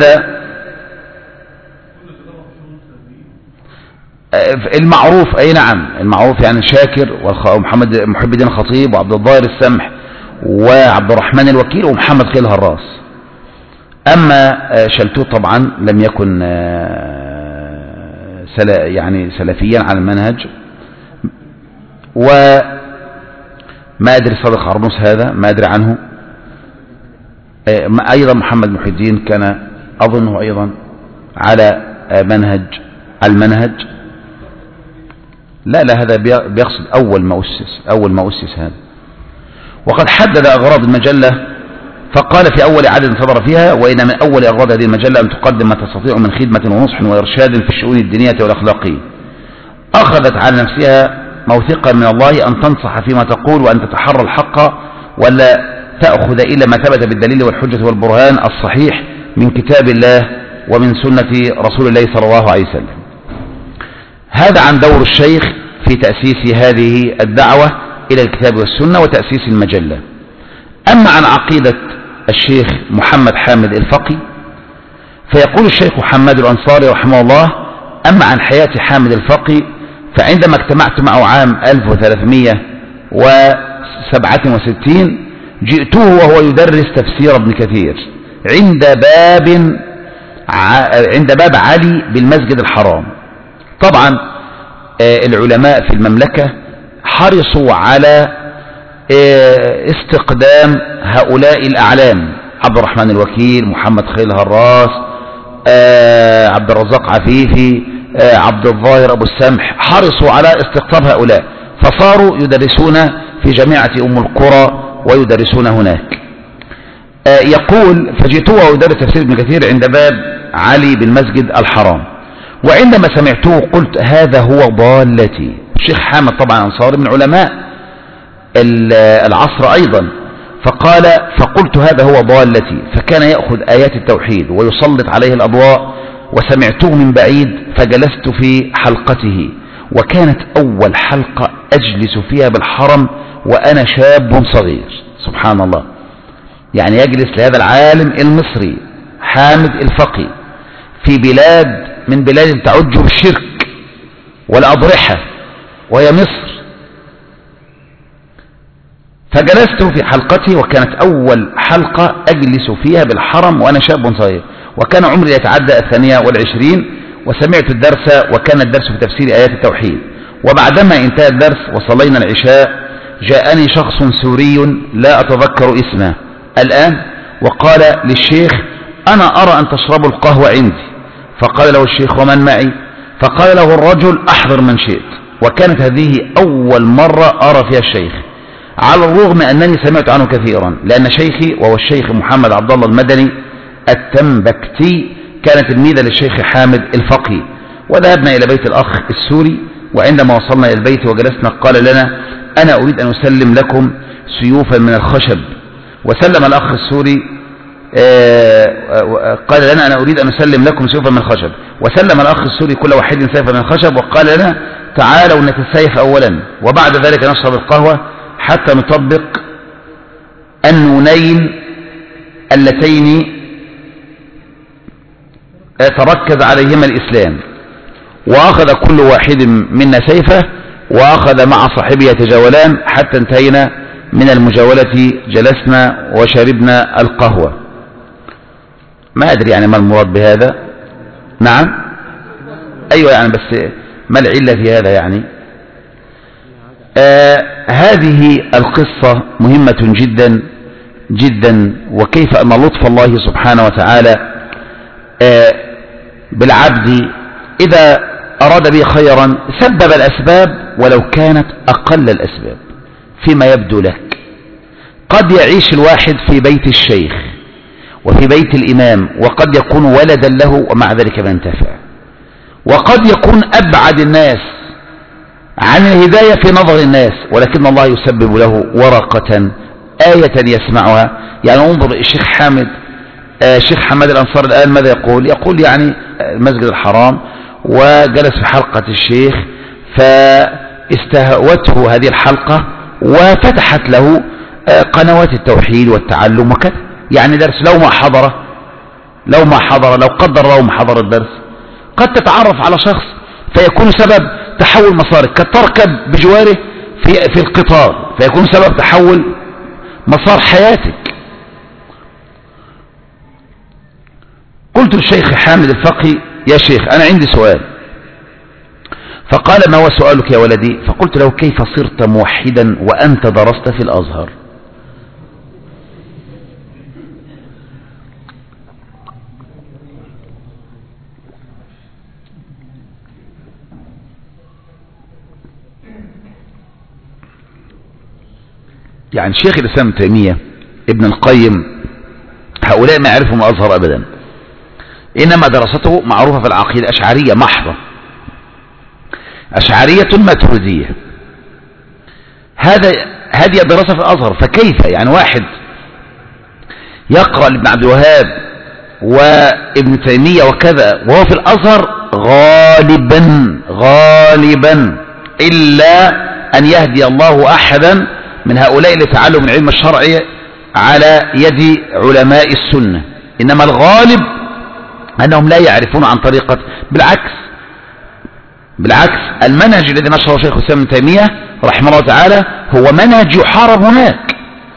المعروف، أي نعم المعروف يعني شاكر ومحمد محب الدين الخطيب وعبد الظاهر السمح وعبد الرحمن الوكيل ومحمد خيل هراس. أما شلتوت طبعا لم يكن يعني سلفيا على المنهج، وما أدري صادق عرنوس هذا ما أدري عنه. أيضا محمد محي الدين كان أظنه أيضا على المنهج. لا هذا بيقصد أول ما أسس هذا. وقد حدد أغراض المجلة فقال في أول عدد صدر فيها: وإن من أول أغراض هذه المجلة أن تقدم ما تستطيع من خدمة ونصح وإرشاد في الشؤون الدينية والأخلاقية. أخذت على نفسها موثقا من الله أن تنصح فيما تقول وأن تتحرى الحق ولا تأخذ إلا ما ثبت بالدليل والحجة والبرهان الصحيح من كتاب الله ومن سنة رسول الله صلى الله عليه وسلم. هذا عن دور الشيخ في تأسيس هذه الدعوة إلى الكتاب والسنة وتأسيس المجلة. أما عن عقيدة الشيخ محمد حامد الفقي فيقول الشيخ محمد الأنصاري رحمه الله: أما عن حياة حامد الفقي فعندما اجتمعت معه عام 1367 جئته وهو يدرس تفسير ابن كثير عند باب علي بالمسجد الحرام. طبعا العلماء في المملكة حرصوا على استقدام هؤلاء الأعلام: عبد الرحمن الوكيل، محمد خيل هراس، عبد الرزاق عفيفي، عبد الظاهر أبو السمح. حرصوا على استقطاب هؤلاء، فصاروا يدرسون في جامعة أم القرى ويدرسون هناك. يقول: فجئت وأدرس تفسير ابن كثير عند باب علي بالمسجد الحرام، وعندما سمعته قلت: هذا هو ضالتي. الشيخ حامد طبعا أنصاري من علماء العصر أيضا، فقلت: هذا هو ضالتي. فكان يأخذ آيات التوحيد ويسلط عليه الأضواء، وسمعته من بعيد فجلست في حلقته، وكانت أول حلقة أجلس فيها بالحرم وأنا شاب صغير. سبحان الله، يعني يجلس لهذا العالم المصري حامد الفقي في بلاد من بلاد تعج بالشرك والأضرحة وهي مصر. فجلست في حلقتي وكانت أول حلقة أجلس فيها بالحرم وأنا شاب صغير، وكان عمري يتعدى 22، وسمعت الدرس، وكان الدرس في تفسير آيات التوحيد. وبعدما انتهى الدرس وصلينا العشاء جاءني شخص سوري لا أتذكر اسمه الآن، وقال للشيخ: أنا أرى أن تشربوا القهوة عندي. فقال له الشيخ: ومن معي؟ فقال له الرجل: أحضر من شئت. وكانت هذه أول مرة أرى فيها الشيخ، على الرغم أنني سمعت عنه كثيرا، لأن شيخي وهو الشيخ محمد عبد الله المدني التنبكتي كان تلميذا للشيخ حامد الفقي. وذهبنا إلى بيت الأخ السوري، وعندما وصلنا إلى البيت وجلسنا قال لنا: أنا أريد أن أسلم لكم سيوفا من الخشب. وسلم الأخ السوري قال لنا: أنا أريد أن أسلم لكم سيوفا من الخشب. وسلم الأخ السوري كل واحد سيفا من الخشب، وقال لنا: تعالوا نتسيف أولا وبعد ذلك نشرب القهوة حتى نطبق النونين اللتين تركز عليهما الإسلام. وأخذ كل واحد منا سيفه، وأخذ مع صاحبه يتجاولان حتى انتهينا من المجاولة، جلسنا وشربنا القهوة. ما أدري يعني ما المراد بهذا. نعم، أيوة يعني، بس ما العلة في هذا يعني؟ هذه القصة مهمة جدا جدا، وكيف أن لطف الله سبحانه وتعالى بالعبد إذا أراد به خيرا سبب الأسباب ولو كانت أقل الأسباب فيما يبدو لك. قد يعيش الواحد في بيت الشيخ وفي بيت الإمام وقد يكون ولدا له ومع ذلك ما ينتفع، وقد يكون أبعد الناس عن الهداية في نظر الناس، ولكن الله يسبب له ورقة آية يسمعها. يعني انظر الشيخ حامد، الشيخ حماد الأنصار الآن ماذا يقول يعني المسجد الحرام وجلس في حلقة الشيخ فاستهوته هذه الحلقة وفتحت له قنوات التوحيد والتعلم وكذا، يعني درس لو ما حضر لو قدر الله ما حضر الدرس قد تتعرف على شخص فيكون سبب تحول مسارك، قد تركب بجواره في القطار فيكون سبب تحول مسار حياتك. قلت للشيخ حامد الفقي يا شيخ أنا عندي سؤال، فقال ما هو سؤالك يا ولدي؟ فقلت له كيف صرت موحدا وأنت درست في الأزهر؟ يعني شيخ الإسلام ابن تيمية ابن القيم هؤلاء ما يعرفهم الأزهر أبدا، إنما دراسته معروفة في العقيدة أشعرية محضة، أشعرية ماتريدية، هذه دراسة في الأزهر. فكيف يعني واحد يقرأ لابن عبد الوهاب وابن تيمية وكذا وهو في الأزهر غالبا إلا أن يهدي الله أحدا من هؤلاء لتعلم العلم الشرعي على يد علماء السنة، إنما الغالب أنهم لا يعرفون عن طريقة. بالعكس المنهج الذي نشره شيخ الإسلام ابن تيمية رحمه الله تعالى هو منهج يحارب هناك،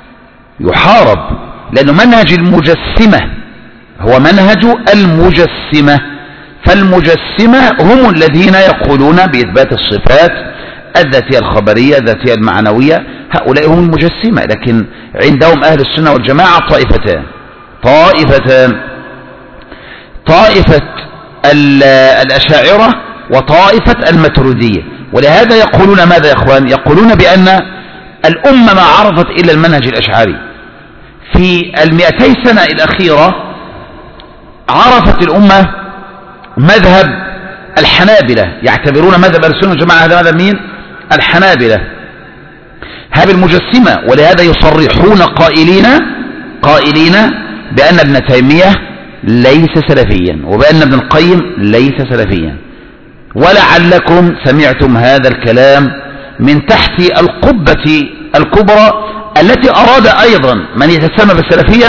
لأنه منهج المجسمة، هو منهج المجسمة. فالمجسمة هم الذين يقولون بإثبات الصفات الذاتية الخبرية الذاتية المعنوية، هؤلاء هم المجسمة. لكن عندهم أهل السنة والجماعة طائفتان، طائفة الأشاعرة وطائفة الماتريدية. ولهذا يقولون ماذا يا إخوان؟ يقولون بأن الأمة ما عرفت إلا المنهج الأشعري. في 200 سنة الأخيرة عرفت الأمة مذهب الحنابلة، يعتبرون مذهب السنة والجماعة هذا مذهب مين؟ الحنابلة، هذا المجسمة. ولهذا يصرحون قائلين بأن ابن تيمية ليس سلفيا وبأن ابن القيم ليس سلفيا. ولعلكم سمعتم هذا الكلام من تحت القبة الكبرى التي أراد أيضا من يتسمى بالسلفية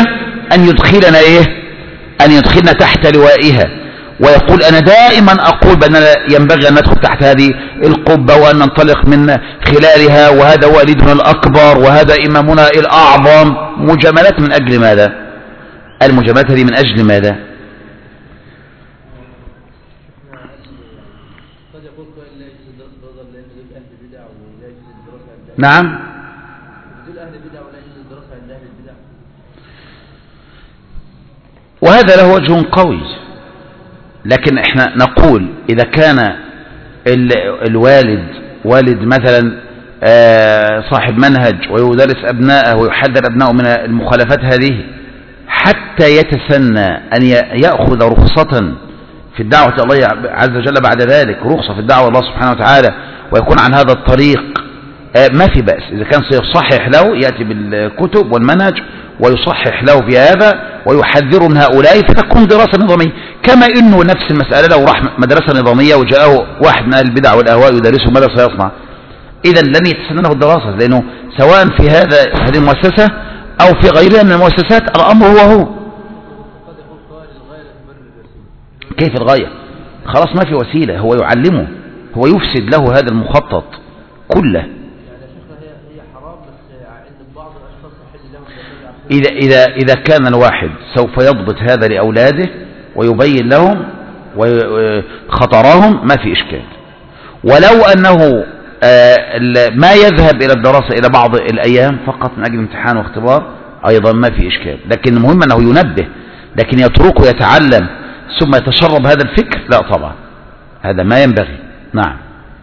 أن يدخلنا تحت لوائها، ويقول أنا دائما أقول بأننا ينبغي أن ندخل تحت هذه القبة وأن ننطلق من خلالها، وهذا والدنا الأكبر وهذا إمامنا الأعظم. مجاملات من أجل ماذا؟ المجاملات هذه من أجل ماذا؟ نعم وهذا له وجه قوي، لكن احنا نقول إذا كان الوالد والد مثلا صاحب منهج ويدرس أبنائه ويحذر أبنائه من المخالفات هذه حتى يتسنى أن يأخذ رخصة في الدعوة الله عز وجل بعد ذلك، رخصة في الدعوة الله سبحانه وتعالى، ويكون عن هذا الطريق ما في بأس. إذا كان سيصحح له يأتي بالكتب والمنهج ويصحح له في هذا ويحذر من هؤلاء، فتكون دراسة نظامية. كما إنه نفس المسألة لو راح مدرسة نظامية وجاءه واحد من البدع والأهواء يدرسه ماذا سيصنع؟ إذا لن يتسنى له الدراسة، لأنه سواء في هذه المؤسسة أو في غيرها من المؤسسات الأمر هو كيف الغاية؟ خلاص ما في وسيلة، هو يعلمه، هو يفسد له هذا المخطط كله. إذا كان الواحد سوف يضبط هذا لأولاده ويبين لهم خطرهم ما في إشكال، ولو أنه ما يذهب إلى الدراسة إلى بعض الأيام فقط من أجل امتحان واختبار أيضا ما في إشكال، لكن المهم أنه ينبه، لكن يتركه يتعلم ثم يتشرب هذا الفكر؟ لا طبعا، هذا ما ينبغي. نعم.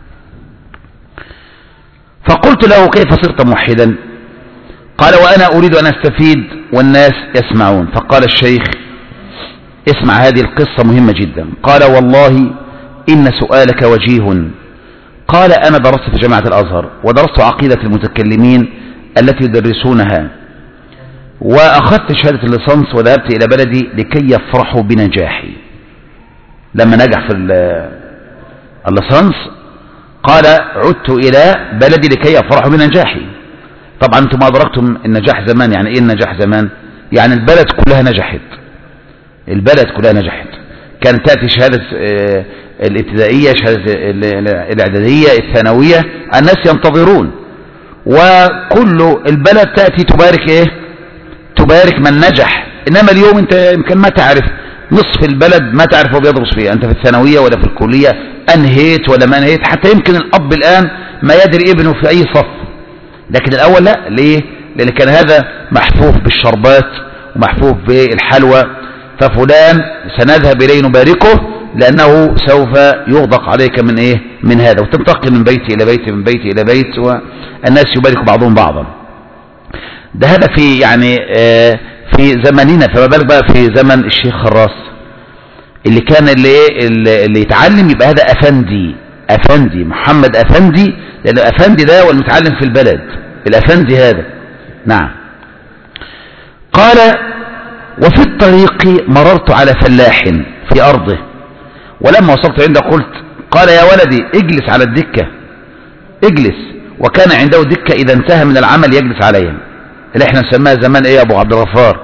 فقلت له: كيف صرت موحدا؟ قال: وأنا أريد أن أستفيد والناس يسمعون. فقال الشيخ: اسمع هذه القصة مهمة جدا. قال: والله إن سؤالك وجيه. قال: أنا درست في جامعة الأزهر ودرست عقيدة المتكلمين التي يدرسونها، وأخذت شهادة الليسانس وذهبت إلى بلدي لكي يفرحوا بنجاحي. لما نجح في الليسانس قال: عدت إلى بلدي لكي يفرحوا بنجاحي. طبعا أنتم ما أدركتم النجاح زمان. يعني إيه النجاح زمان؟ يعني البلد كلها نجحت، البلد كلها نجحت. كانت تأتي شهادة الابتدائية، شهادة الإعدادية، الثانوية، الناس ينتظرون، وكل البلد تأتي تبارك إيه؟ تبارك من نجح. إنما اليوم أنت يمكن ما تعرف، نصف البلد ما تعرف هو بيدرس فيه، أنت في الثانوية ولا في الكلية، أنهيت ولا ما أنهيت. حتى يمكن الأب الآن ما يدري ابنه في أي صف، لكن الأول لا. ليه؟ لأن كان هذا محفوف بالشربات ومحفوف بالحلوى، ففلان سنذهب إليه نباركه لأنه سوف يغدق عليك من إيه؟ من هذا، وتنتقل من بيت إلى بيت، من بيت إلى بيت، والناس يبارك بعضهم بعضا. ده هذا في يعني في زماننا، فما بالك بقى في زمن الشيخ خراس اللي كان اللي يتعلم يبقى هذا أفندي، أفندي محمد أفندي، لأن أفندي ده هو المتعلم في البلد، الأفندي هذا. نعم. قال: وفي الطريق مررت على فلاح في أرضه، ولما وصلت عنده قلت: قال: يا ولدي اجلس على الدكة، اجلس. وكان عنده دكة إذا انتهى من العمل يجلس عليها، اللي احنا نسميها زمان ايه يا ابو عبد الغفار؟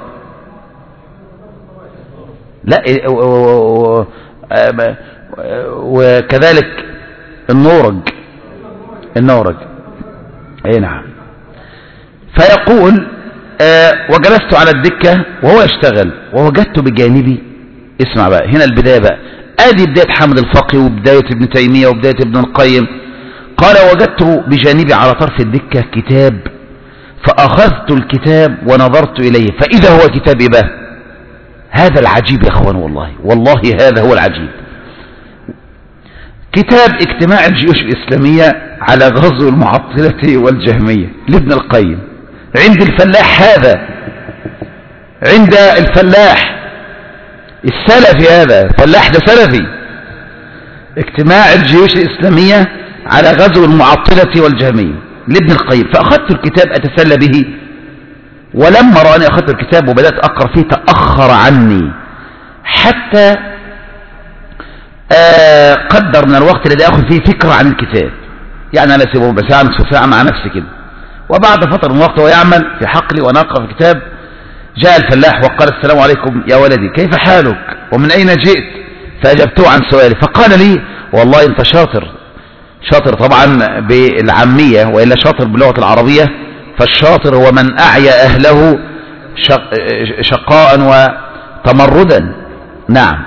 لا، وكذلك النورج. اي نعم. فيقول: وجلست على الدكة وهو يشتغل، ووجدت بجانبي، اسمع بقى هنا البداية بقى، ادي بداية حامد الفقي وبداية ابن تيمية وبداية ابن القيم. قال: وجدت بجانبي على طرف الدكة كتاب، فأخذت الكتاب ونظرت إليه فإذا هو كتاب إباه. هذا العجيب يا أخوان، والله هذا هو العجيب. كتاب اجتماع الجيوش الإسلامية على غزو المعطلة والجهمية لابن القيم، عند الفلاح هذا، عند الفلاح السلفي هذا، الفلاح ده سلفي. اجتماع الجيوش الإسلامية على غزو المعطلة والجهمية لابن القيم. فأخذت الكتاب أتسلى به، ولما رأني أخذت الكتاب وبدأت أقرأ فيه تأخر عني حتى قدر من الوقت الذي أخذ فيه فكرة عن الكتاب. يعني أنا أسيبه ربع ساعة نصف ساعة مع نفسي كده، وبعد فترة من وقت هو يعمل في حقلي وأنا أقرأ في الكتاب، جاء الفلاح وقال: السلام عليكم يا ولدي، كيف حالك ومن أين جئت؟ فأجبته عن سؤالي، فقال لي: والله أنت شاطر طبعا بالعامية، وإلا شاطر باللغة العربية، فالشاطر هو من أعيا أهله شقاء وتمردا. نعم.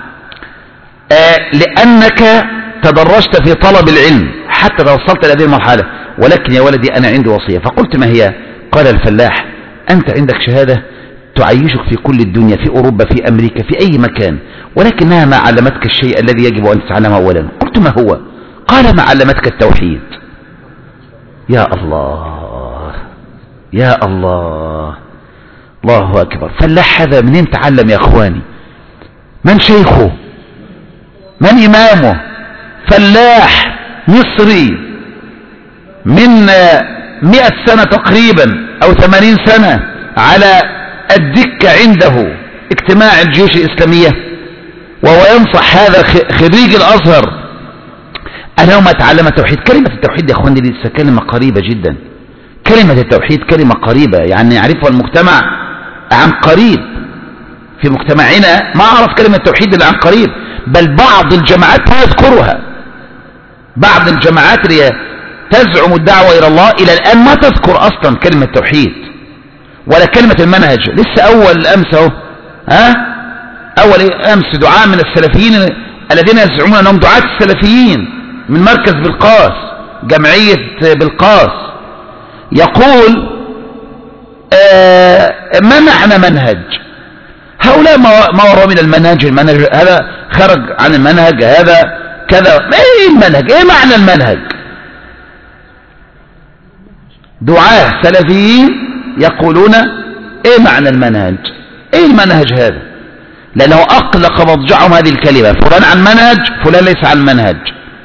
لأنك تدرجت في طلب العلم حتى توصلت إلى هذه المرحلة، ولكن يا ولدي أنا عندي وصية. فقلت: ما هي؟ قال الفلاح: أنت عندك شهادة تعيشك في كل الدنيا، في أوروبا، في أمريكا، في أي مكان، ولكنها ما علمتك الشيء الذي يجب أن تتعلمه أولا. قلت: ما هو؟ قال: ما علمتك التوحيد. يا الله يا الله، الله أكبر. فلاح هذا منين تعلم يا أخواني؟ من شيخه؟ من إمامه؟ فلاح مصري من 100 سنة تقريبا أو 80 سنة على الدكة عنده اجتماع الجيوش الإسلامية، وهو ينصح هذا خريج الأزهر أنه ما تعلم التوحيد. كلمة التوحيد يا أخواني لسه كلمة قريبة جدا، كلمة التوحيد كلمة قريبة، يعني يعرفها المجتمع عن قريب. في مجتمعنا ما أعرف كلمة التوحيد إلا عن قريب، بل بعض الجماعات لا يذكرها. بعض الجماعات اللي تزعم الدعوة إلى الله إلى الآن ما تذكر أصلا كلمة التوحيد ولا كلمة المنهج. لسه أول أمس أهو، أول أمس دعاء من السلفيين الذين يزعمون أنهم دعاة السلفيين من مركز بلقاس، جمعية بلقاس، يقول: ما معنى منهج؟ هؤلاء ما وراء من المنهج هذا خرج عن المنهج، هذا كذا. ايه المنهج؟ ايه معنى المنهج؟ دعاة سلفيين يقولون ايه معنى المنهج؟ ايه المنهج هذا؟ لانه اقلق مضجعهم هذه الكلمة، فلان عن منهج، فلان ليس عن منهج.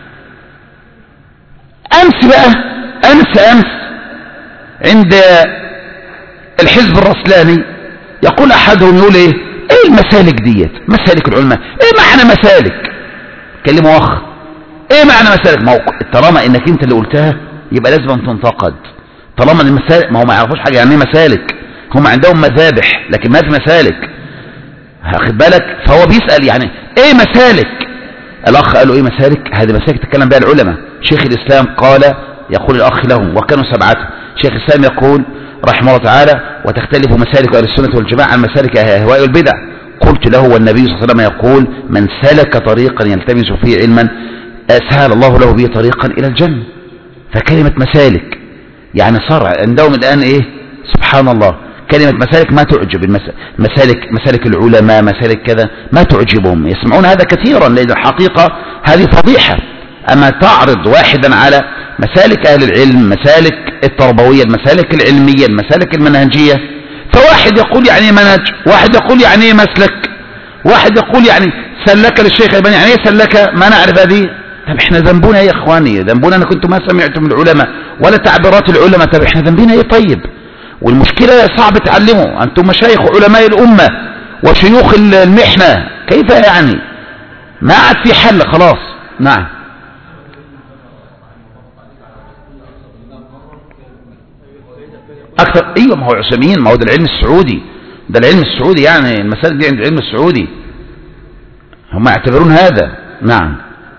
امس بقى، امس عند الحزب الرسلاني يقول احدهم، يقول ايه المسالك ديت؟ مسالك العلماء، ايه معنى مسالك؟ كلمه اخ، ايه معنى مسالك؟ ما هو طالما انك انت اللي قلتها يبقى لازم تنتقد. طالما المسالك، ما هو ما يعرفوش حاجه يعني ايه مسالك، هم عندهم مذابح لكن ما في مسالك، واخد بالك؟ فهو بيسال يعني ايه مسالك؟ الاخ قال له ايه مسالك؟ هذه مسالك تتكلم بها العلماء. شيخ الاسلام قال، يقول الاخ لهم وكانوا 7، شيخ الاسلام يقول رحمه الله تعالى: وتختلف مسالك اهل السنه والجماعه عن مسالك اهواء البدع. قلت له: والنبي صلى الله عليه وسلم يقول: من سلك طريقا يلتمس فيه علما سهل الله له به طريقا الى الجنه. فكلمه مسالك يعني صار عندهم الان ايه؟ سبحان الله، كلمه مسالك ما تعجب مسالك العلماء، مسالك كذا ما تعجبهم، يسمعون هذا كثيرا، لان الحقيقه هذه فضيحه. اما تعرض واحدا على مسالك اهل العلم، مسالك التربويه، المسالك العلميه، المسالك المنهجيه، فواحد يقول يعني ايه منهج، واحد يقول يعني ايه مسلك، واحد يقول يعني سلك للشيخ الألباني، يعني ايه سلك؟ ما نعرف هذه. طب احنا ذنبنا ايه يا اخواني؟ ذنبنا انا كنتم ما سمعتم العلماء ولا تعبيرات العلماء. طب احنا ذنبنا ايه؟ طيب، والمشكله صعب تعلموا، انتم مشايخ علماء الامه وشيوخ المحنه، كيف يعني؟ ما عاد في حل خلاص. نعم. اكثر، ايوه، ما هو عثيمين، ما هو ده العلم السعودي، ده العلم السعودي، يعني المسائل دي عند العلم السعودي، هم يعتبرون هذا. نعم.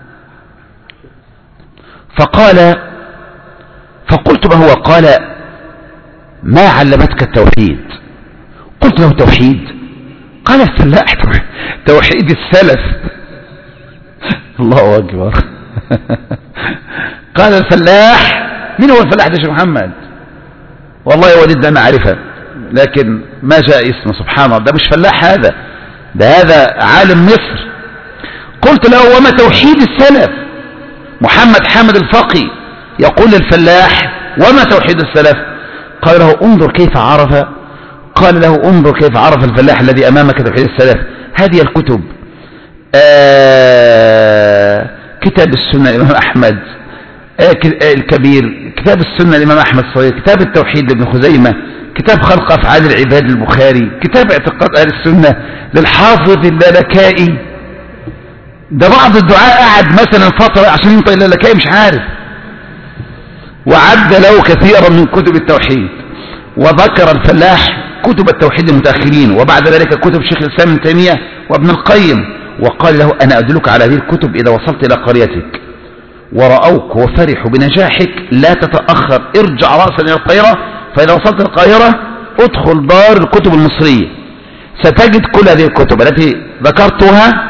فقلت ما هو؟ قال: ما علمتك التوحيد؟ قلت له: توحيد؟ قال: الفلاح، توحيد السلف. الله اكبر. قال: الفلاح؟ مين هو الفلاح ده يا شيخ محمد؟ والله وددنا نعرفه لكن ما جاء اسمه. سبحان الله، ده مش فلاح، هذا عالم مصر. قلت له: وما توحيد السلف؟ محمد حامد الفقي يقول للفلاح: وما توحيد السلف؟ قال له: انظر كيف عرف. قال له: انظر كيف عرف الفلاح الذي امامك توحيد السلف. هذه الكتب، كتاب السنة الإمام أحمد الكبير، كتاب السنة الإمام أحمد الصغير، كتاب التوحيد لابن خزيمة، كتاب خلق أفعال العباد البخاري، كتاب اعتقاد أهل السنة للحافظ اللالكائي. ده بعض الدعاء قعد مثلا فترة عشان ينطق اللالكائي مش عارف، وعد له كثيرا من كتب التوحيد، وذكر الفلاح كتب التوحيد المتأخرين، وبعد ذلك كتب شيخ الإسلام ابن تيمية وابن القيم، وقال له: أنا أدلك على هذه الكتب إذا وصلت إلى قريتك ورأوك وفرحوا بنجاحك لا تتأخر، ارجع رأسا إلى القاهرة، فإذا وصلت القاهرة ادخل دار الكتب المصرية، ستجد كل هذه الكتب التي ذكرتها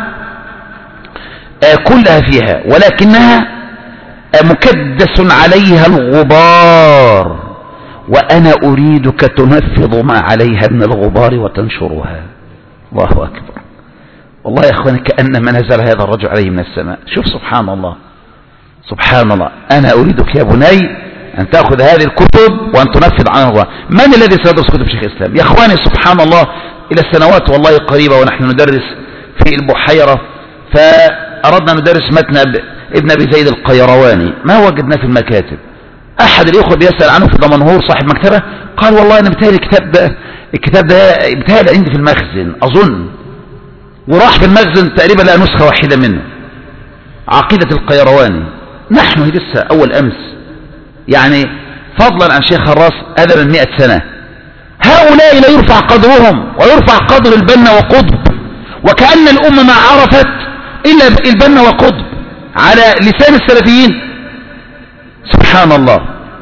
كلها فيها، ولكنها مكدس عليها الغبار، وأنا أريدك تنفض ما عليها من الغبار وتنشرها. الله أكبر. والله يا أخواني كأنما نزل هذا الرجل عليه من السماء. شوف سبحان الله، سبحان الله. أنا أريدك يا بني أن تأخذ هذه الكتب وأن تنفذ عنها الغبار. من الذي سيدرس كتب شيخ الإسلام؟ يا أخواني سبحان الله، إلى السنوات والله قريبة ونحن ندرس في البحيرة، فأردنا ندرس متن ابن أبي زيد القيرواني، ما وجدناه في المكاتب. أحد الإخوة بيسأل عنه في دمنهور صاحب مكتبة، قال: والله أنا بتهيألي الكتاب ده بتهيألي عندي في المخزن أظن، وراح في المخزن تقريبا لقى نسخة واحدة منه، عقيدة القيرواني. نحن لسه أول أمس، يعني فضلا عن شيخ الراس هذا من 100 سنة. هؤلاء لا يرفع قدرهم ويرفع قدر البنا وقطب، وكأن الأمة ما عرفت إلا البنا وقطب على لسان السلفيين. سبحان الله.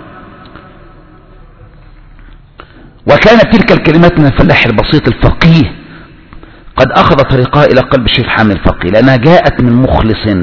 وكانت تلك الكلمات من الفلاح البسيط الفقيه قد أخذ طريقها إلى قلب الشيخ حامد الفقي، لأنها جاءت من مخلص.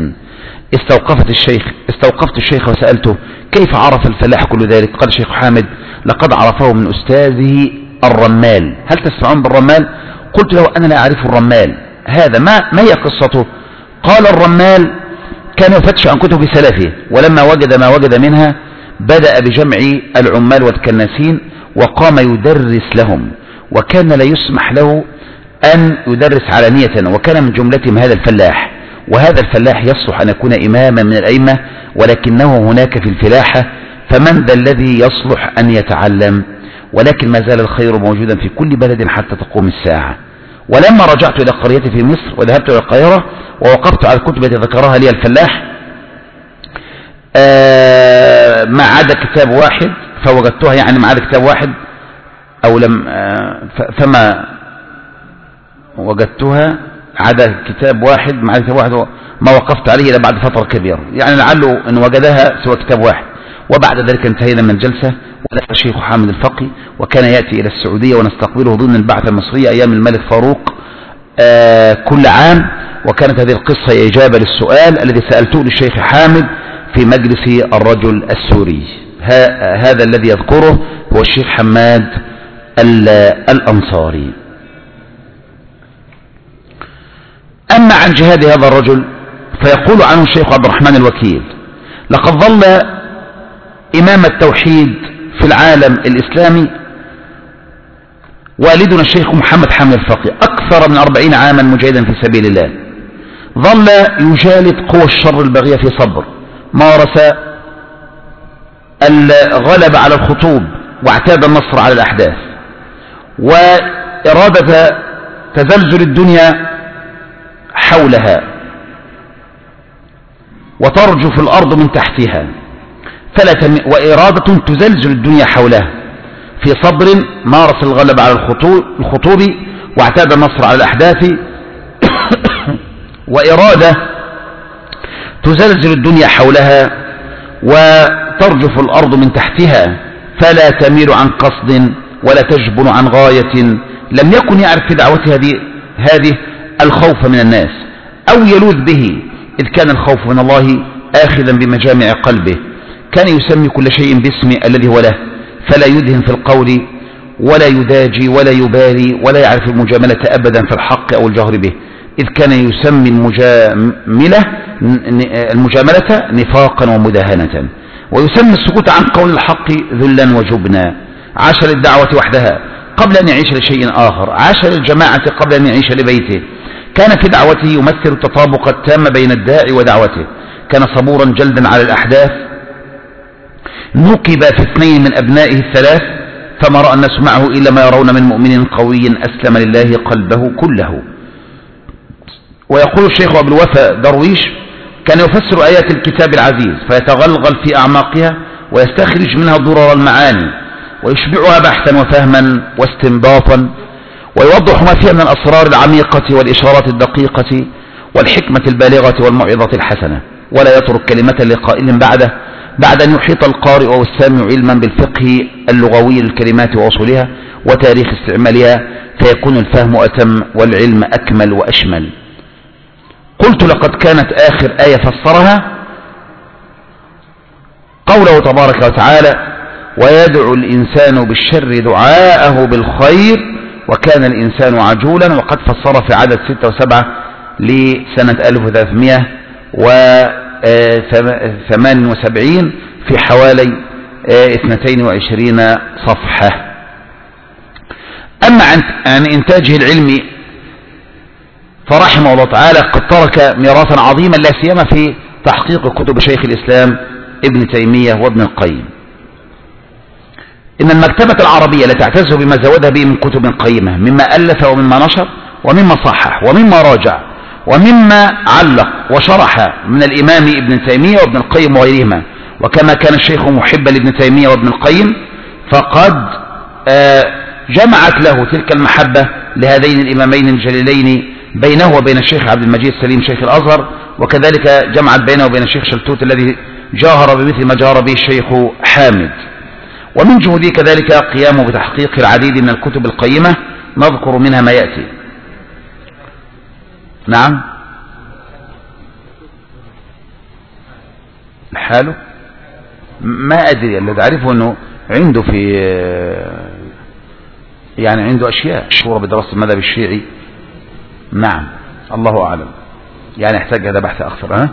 استوقفت الشيخ وسألته: كيف عرف الفلاح كل ذلك؟ قال الشيخ حامد: لقد عرفه من أستاذه الرمال. هل تسمعون بالرمال؟ قلت له: أنا لا أعرف الرمال، هذا ما هي قصته؟ قال الرمال كان يفتش عن كتب سلفه، ولما وجد ما وجد منها بدأ بجمع العمال والكناسين وقام يدرس لهم، وكان لا يسمح له أن يدرس علانية، وكان من جملتهم هذا الفلاح. وهذا الفلاح يصلح أن يكون إماما من الأئمة، ولكنه هناك في الفلاحة فمن ذا الذي يصلح أن يتعلم؟ ولكن ما زال الخير موجودا في كل بلد حتى تقوم الساعة. ولما رجعت إلى قريتي في مصر وذهبت إلى القاهرة ووقفت على الكتب التي ذكرها لي الفلاح ما عدا كتاب واحد فوجدتها، يعني ما عدا كتاب واحد أو لم فما وجدتها عدا كتاب واحد، مع كتاب واحد ما وقفت عليه إلا بعد فترة كبيرة، يعني لعله أن وجدها سوى كتاب واحد. وبعد ذلك انتهينا من الجلسة ودخل الشيخ حامد الفقي، وكان يأتي إلى السعودية ونستقبله ضمن البعثة المصرية أيام الملك فاروق كل عام. وكانت هذه القصة إجابة للسؤال الذي سألته للشيخ حامد في مجلس الرجل السوري. هذا الذي يذكره هو الشيخ حماد الأنصاري. أما عن جهاد هذا الرجل فيقول عنه الشيخ عبد الرحمن الوكيل: لقد ظل إمام التوحيد في العالم الإسلامي والدنا الشيخ محمد حامد الفقي أكثر من 40 عاما مجاهدا في سبيل الله، ظل يجالد قوى الشر البغية في صبر، مارس الغلب على الخطوب واعتاد النصر على الأحداث، وإرادة تزلزل الدنيا حولها وترجف الأرض من تحتها، وإرادة تزلزل الدنيا حولها في صبر، مارس الغلب على الخطوب واعتاد النصر على الأحداث، وإرادة تزلزل الدنيا حولها وترجف الأرض من تحتها، فلا تميل عن قصد ولا تجبن عن غاية. لم يكن يعرف في دعوته هذه الخوف من الناس أو يلوذ به، إذ كان الخوف من الله آخذا بمجامع قلبه. كان يسمي كل شيء باسمه الذي هو له، فلا يدهن في القول ولا يداجي ولا يبالي ولا يعرف المجاملة أبدا في الحق أو الجهر به، إذ كان يسمي المجاملة نفاقا ومداهنة، ويسمي السكوت عن قول الحق ذلا وجبنا. عاش للدعوة وحدها قبل أن يعيش لشيء آخر، عاش للجماعة قبل أن يعيش لبيته، كان في دعوته يمثل التطابق التام بين الداعي ودعوته، كان صبورا جلدا على الأحداث، نكب في 2 من أبنائه الثلاث، فما رأى الناس معه إلا ما يرون من مؤمن قوي أسلم لله قلبه كله. ويقول الشيخ أبو الوفا درويش: كان يفسر آيات الكتاب العزيز فيتغلغل في أعماقها ويستخرج منها ضرر المعاني ويشبعها بحثا وفهما واستنباطا، ويوضح ما فيها من الأسرار العميقة والإشارات الدقيقة والحكمة البالغة والموعظة الحسنة، ولا يترك كلمة لقائل بعد أن يحيط القارئ والسامع علما بالفقه اللغوي للكلمات وأصولها وتاريخ استعمالها، فيكون الفهم أتم والعلم أكمل وأشمل. قلت: لقد كانت آخر آية فسرها قوله تبارك وتعالى: ويدعو الإنسان بالشر دعاءه بالخير وكان الإنسان عجولا، وقد فسر في عدد 6 و7 لسنة 1378 في حوالي 22 صفحة. أما عن إنتاجه العلمي فرحمه الله تعالى قد ترك ميراثا عظيما لا سيما في تحقيق كتب شيخ الإسلام ابن تيمية وابن القيم. إن المكتبة العربية لا تعتز بما زودها به من كتب قيمة، مما ألف ومما نشر ومما صحح ومما راجع ومما علق وشرح من الإمام ابن تيمية وابن القيم وغيرهما. وكما كان الشيخ محبا لابن تيمية وابن القيم فقد جمعت له تلك المحبة لهذين الإمامين الجليلين بينه وبين الشيخ عبد المجيد سليم شيخ الأزهر، وكذلك جمعت بينه وبين الشيخ شلتوت الذي جاهر بمثل ما جاهر به الشيخ حامد. ومن جهوده كذلك قيامه بتحقيق العديد من الكتب القيمة، نذكر منها ما يأتي. نعم، حاله ما أدري، الذي أعرفه أنه عنده عنده أشياء مشهورة بدراسة المذهب الشيعي. نعم، الله أعلم. يعني يحتاج هذا بحث أكثر.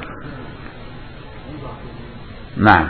نعم.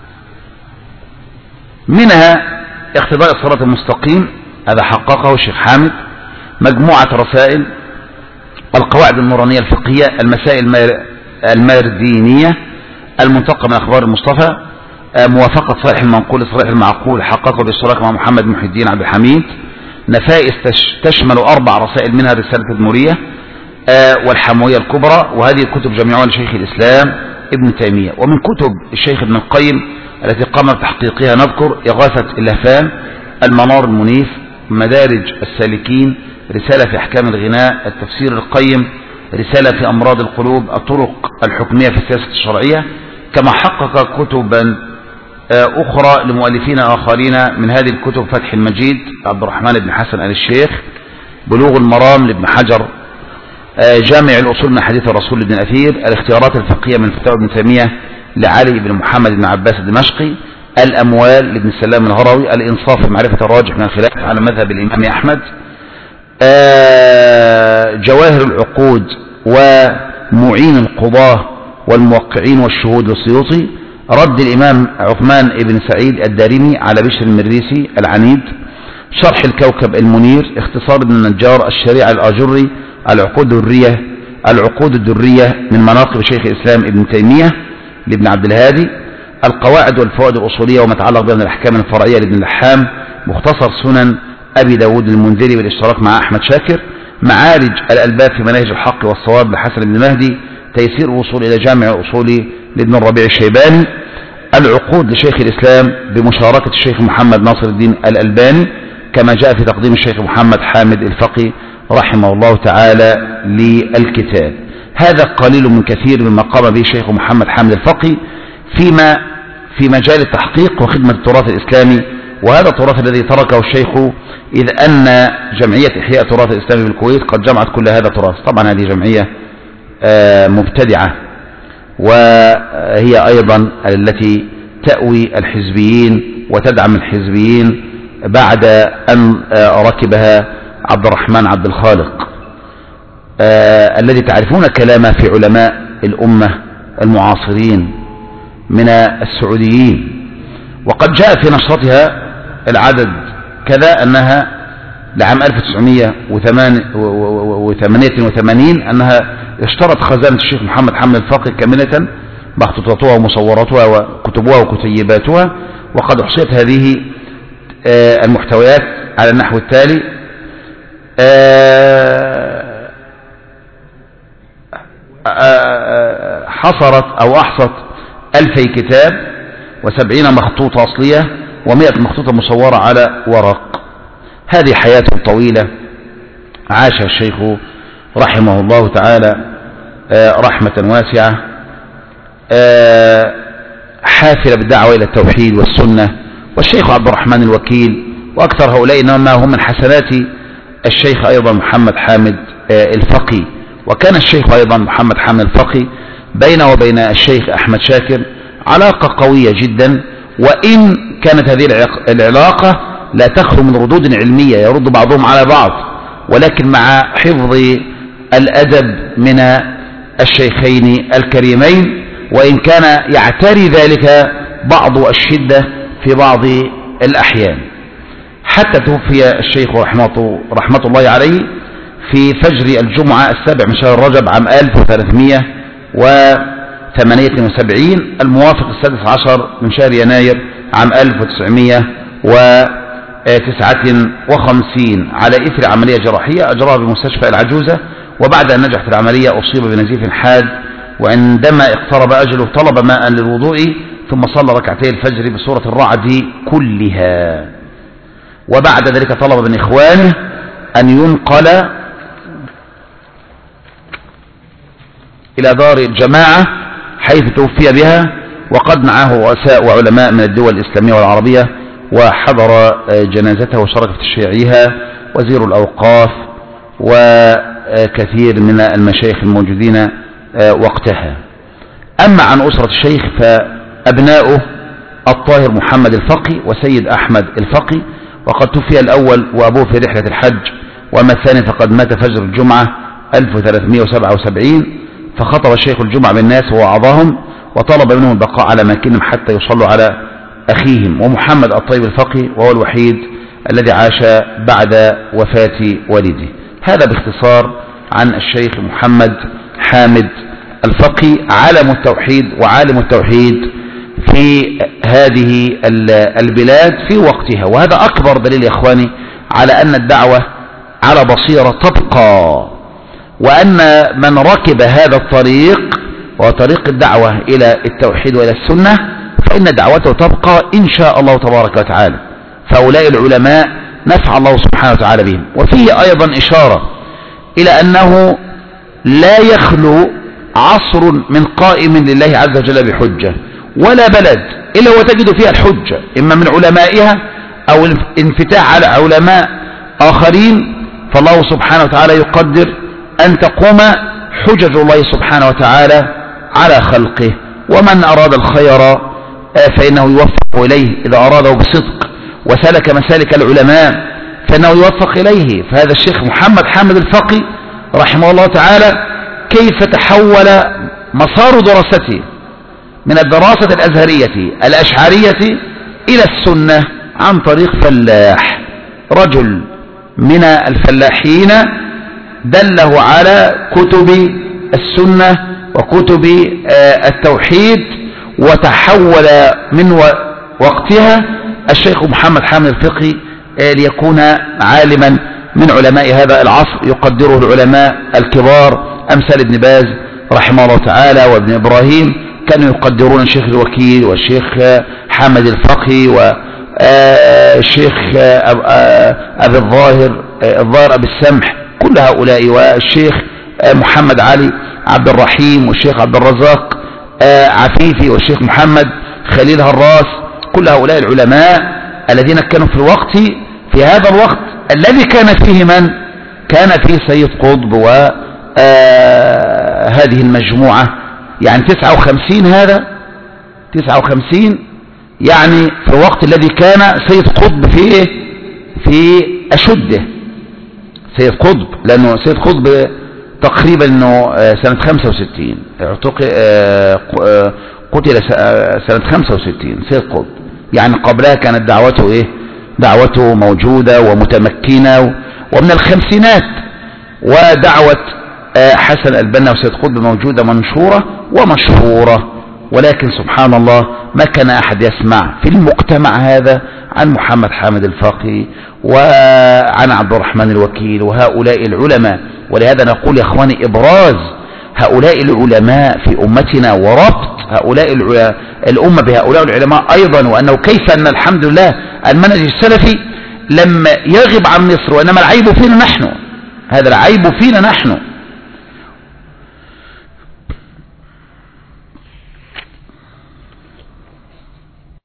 منها اقتضاء الصراط المستقيم، هذا حققه الشيخ حامد. مجموعة رسائل، القواعد النورانية الفقهية، المسائل الماردينية، المنتقى من أخبار المصطفى، موافقة صحيح المنقول صحيح المعقول، حققه بالاشتراك مع محمد محي الدين عبد الحميد. نفائس تشمل 4 رسائل، منها رسالة التدمرية والحموية الكبرى، وهذه الكتب جميعها لشيخ الإسلام ابن تيمية. ومن كتب الشيخ ابن القيم التي قام بتحقيقها نذكر إغاثة اللهفان، المنار المنيف، مدارج السالكين، رسالة في أحكام الغناء، التفسير القيم، رسالة في أمراض القلوب، الطرق الحكمية في السياسة الشرعية. كما حقق كتبا أخرى لمؤلفين آخرين، من هذه الكتب فتح المجيد عبد الرحمن بن حسن آل الشيخ، بلوغ المرام لابن حجر، جامع الأصول من حديث الرسول لابن الأثير، الاختيارات الفقهية من فتاوى ابن تيمية لعلي بن محمد بن عباس الدمشقي، الأموال لابن سلام الهروي، الإنصاف في معرفة الراجح من الخلاف على مذهب الإمام أحمد، جواهر العقود ومعين القضاة والموقعين والشهود للسيوطي، رد الإمام عثمان بن سعيد الدارمي على بشر المريسي العنيد، شرح الكوكب المنير، اختصار ابن النجار، الشريعة الآجري، العقود الدرية من مناقب شيخ الإسلام ابن تيمية لابن عبد الهادي، القواعد والفوائد الأصولية وما يتعلق بها من الأحكام الفرعية لابن اللحام، مختصر سنن أبي داود المنذري بالاشتراك مع أحمد شاكر، معارج الألباب في مناهج الحق والصواب لحسن بن مهدي، تيسير الوصول إلى جامع الأصول لابن الربيع الشيباني، العقود لشيخ الإسلام بمشاركة الشيخ محمد ناصر الدين الألباني، كما جاء في تقديم الشيخ محمد حامد الفقي رحمه الله تعالى للكتاب. هذا قليل من كثير مما قام به الشيخ محمد حامد الفقي في مجال التحقيق وخدمة التراث الإسلامي، وهذا التراث الذي تركه الشيخ، إذ أن جمعية إحياء التراث الإسلامي بالكويت قد جمعت كل هذا التراث. طبعا هذه جمعية مبتدعة، وهي أيضا التي تأوي الحزبيين وتدعم الحزبيين بعد أن ركبها عبد الرحمن عبد الخالق، الذي تعرفون كلامه في علماء الأمة المعاصرين من السعوديين. وقد جاء في نشرتها العدد كذا أنها لعام 1988 أنها اشترت خزانة الشيخ محمد حامد الفقي كاملة، مخطوطاتها ومصوراتها وكتبها وكتيباتها. وقد أحصيت هذه المحتويات على النحو التالي: حصرت أو أحصت 2000 كتاب و70 مخطوطة أصلية و100 مخطوطة مصورة على ورق. هذه حياته طويلة عاشها الشيخ رحمه الله تعالى رحمة واسعة، حافلة بالدعوة إلى التوحيد والسنة. والشيخ عبد الرحمن الوكيل وأكثر هؤلاء إنما هم من حسنات الشيخ أيضا محمد حامد الفقي. وكان الشيخ أيضا محمد حامد الفقي بينه وبين الشيخ أحمد شاكر علاقة قوية جدا، وإن كانت هذه العلاقة لا تخلو من ردود علمية يرد بعضهم على بعض، ولكن مع حفظ الأدب من الشيخين الكريمين، وإن كان يعتري ذلك بعض الشدة في بعض الأحيان. حتى توفي الشيخ رحمة الله عليه في فجر الجمعة 7 من شهر رجب عام 1378 الموافق 16 من شهر يناير عام 1959 على إثر عملية جراحية أجراها بمستشفى العجوزة. وبعد أن نجح في العملية أصيب بنزيف حاد، وعندما اقترب أجله طلب ماء للوضوء ثم صلى ركعتي الفجر بسورة الرعد كلها. وبعد ذلك طلب من إخوانه أن ينقل إلى دار الجماعة حيث توفي بها، وقد معه رؤساء وعلماء من الدول الإسلامية والعربية، وحضر جنازته وشارك في تشييعها وزير الأوقاف وكثير من المشايخ الموجودين وقتها. أما عن أسرة الشيخ فأبناؤه الطاهر محمد الفقي وسيد أحمد الفقي، وقد توفي الأول وأبوه في رحلة الحج، وأما الثاني فقد مات فجر الجمعة 1377. فخطب الشيخ الجمعة بالناس ووعظهم وطلب منهم البقاء على مكانهم حتى يصلوا على أخيهم. ومحمد الطيب الفقي وهو الوحيد الذي عاش بعد وفاة والده. هذا باختصار عن الشيخ محمد حامد الفقي، عالم التوحيد وعالم التوحيد في هذه البلاد في وقتها. وهذا أكبر دليل يا إخواني على أن الدعوة على بصيرة تبقى، وأن من ركب هذا الطريق وطريق الدعوة إلى التوحيد وإلى السنة فإن دعوته تبقى إن شاء الله تبارك وتعالى. فأولئك العلماء نفع الله سبحانه وتعالى بهم. وفيه أيضا إشارة إلى أنه لا يخلو عصر من قائم لله عز وجل بحجة، ولا بلد إلا وتجد فيها الحجة، إما من علمائها أو الانفتاح على علماء آخرين. فالله سبحانه وتعالى يقدر أن تقوم حجج الله سبحانه وتعالى على خلقه. ومن أراد الخير فإنه يوفق إليه إذا أراده بصدق وسلك مسالك العلماء فإنه يوفق إليه. فهذا الشيخ محمد حامد الفقي رحمه الله تعالى كيف تحول مسار دراسته من الدراسة الأزهرية الأشعرية إلى السنة عن طريق فلاح، رجل من الفلاحين دله على كتب السنة وكتب التوحيد، وتحول من وقتها الشيخ محمد حامد الفقي ليكون عالما من علماء هذا العصر يقدره العلماء الكبار أمثال ابن باز رحمه الله تعالى وابن إبراهيم، كانوا يقدرون الشيخ الوكيل والشيخ حامد الفقي والشيخ أبي الظاهر أبي السمح، كل هؤلاء، والشيخ محمد علي عبد الرحيم والشيخ عبد الرزاق عفيفي والشيخ محمد خليل هراس، كل هؤلاء العلماء الذين كانوا في الوقت في هذا الوقت الذي كان فيه من كان فيه سيد قطب وهذه المجموعة. يعني 59 هذا 59 يعني في الوقت الذي كان سيد قطب في أشده. سيد قطب لأنه سيد قطب تقريبا انه سنة 65 قتل سنة 65 سيد قطب، يعني قبلها كانت دعوته دعوته موجودة ومتمكنة ومن الخمسينات، ودعوة حسن البنا وسيد قطب موجودة منشورة ومشهورة، ولكن سبحان الله ما كان أحد يسمع في المجتمع هذا عن محمد حامد الفقي وعن عبد الرحمن الوكيل وهؤلاء العلماء. ولهذا نقول يا اخواني إبراز هؤلاء العلماء في أمتنا وربط هؤلاء الأمة بهؤلاء العلماء أيضا، وأنه كيف أن الحمد لله المنهج السلفي لم يغب عن مصر، وإنما العيب فينا نحن، هذا العيب فينا نحن.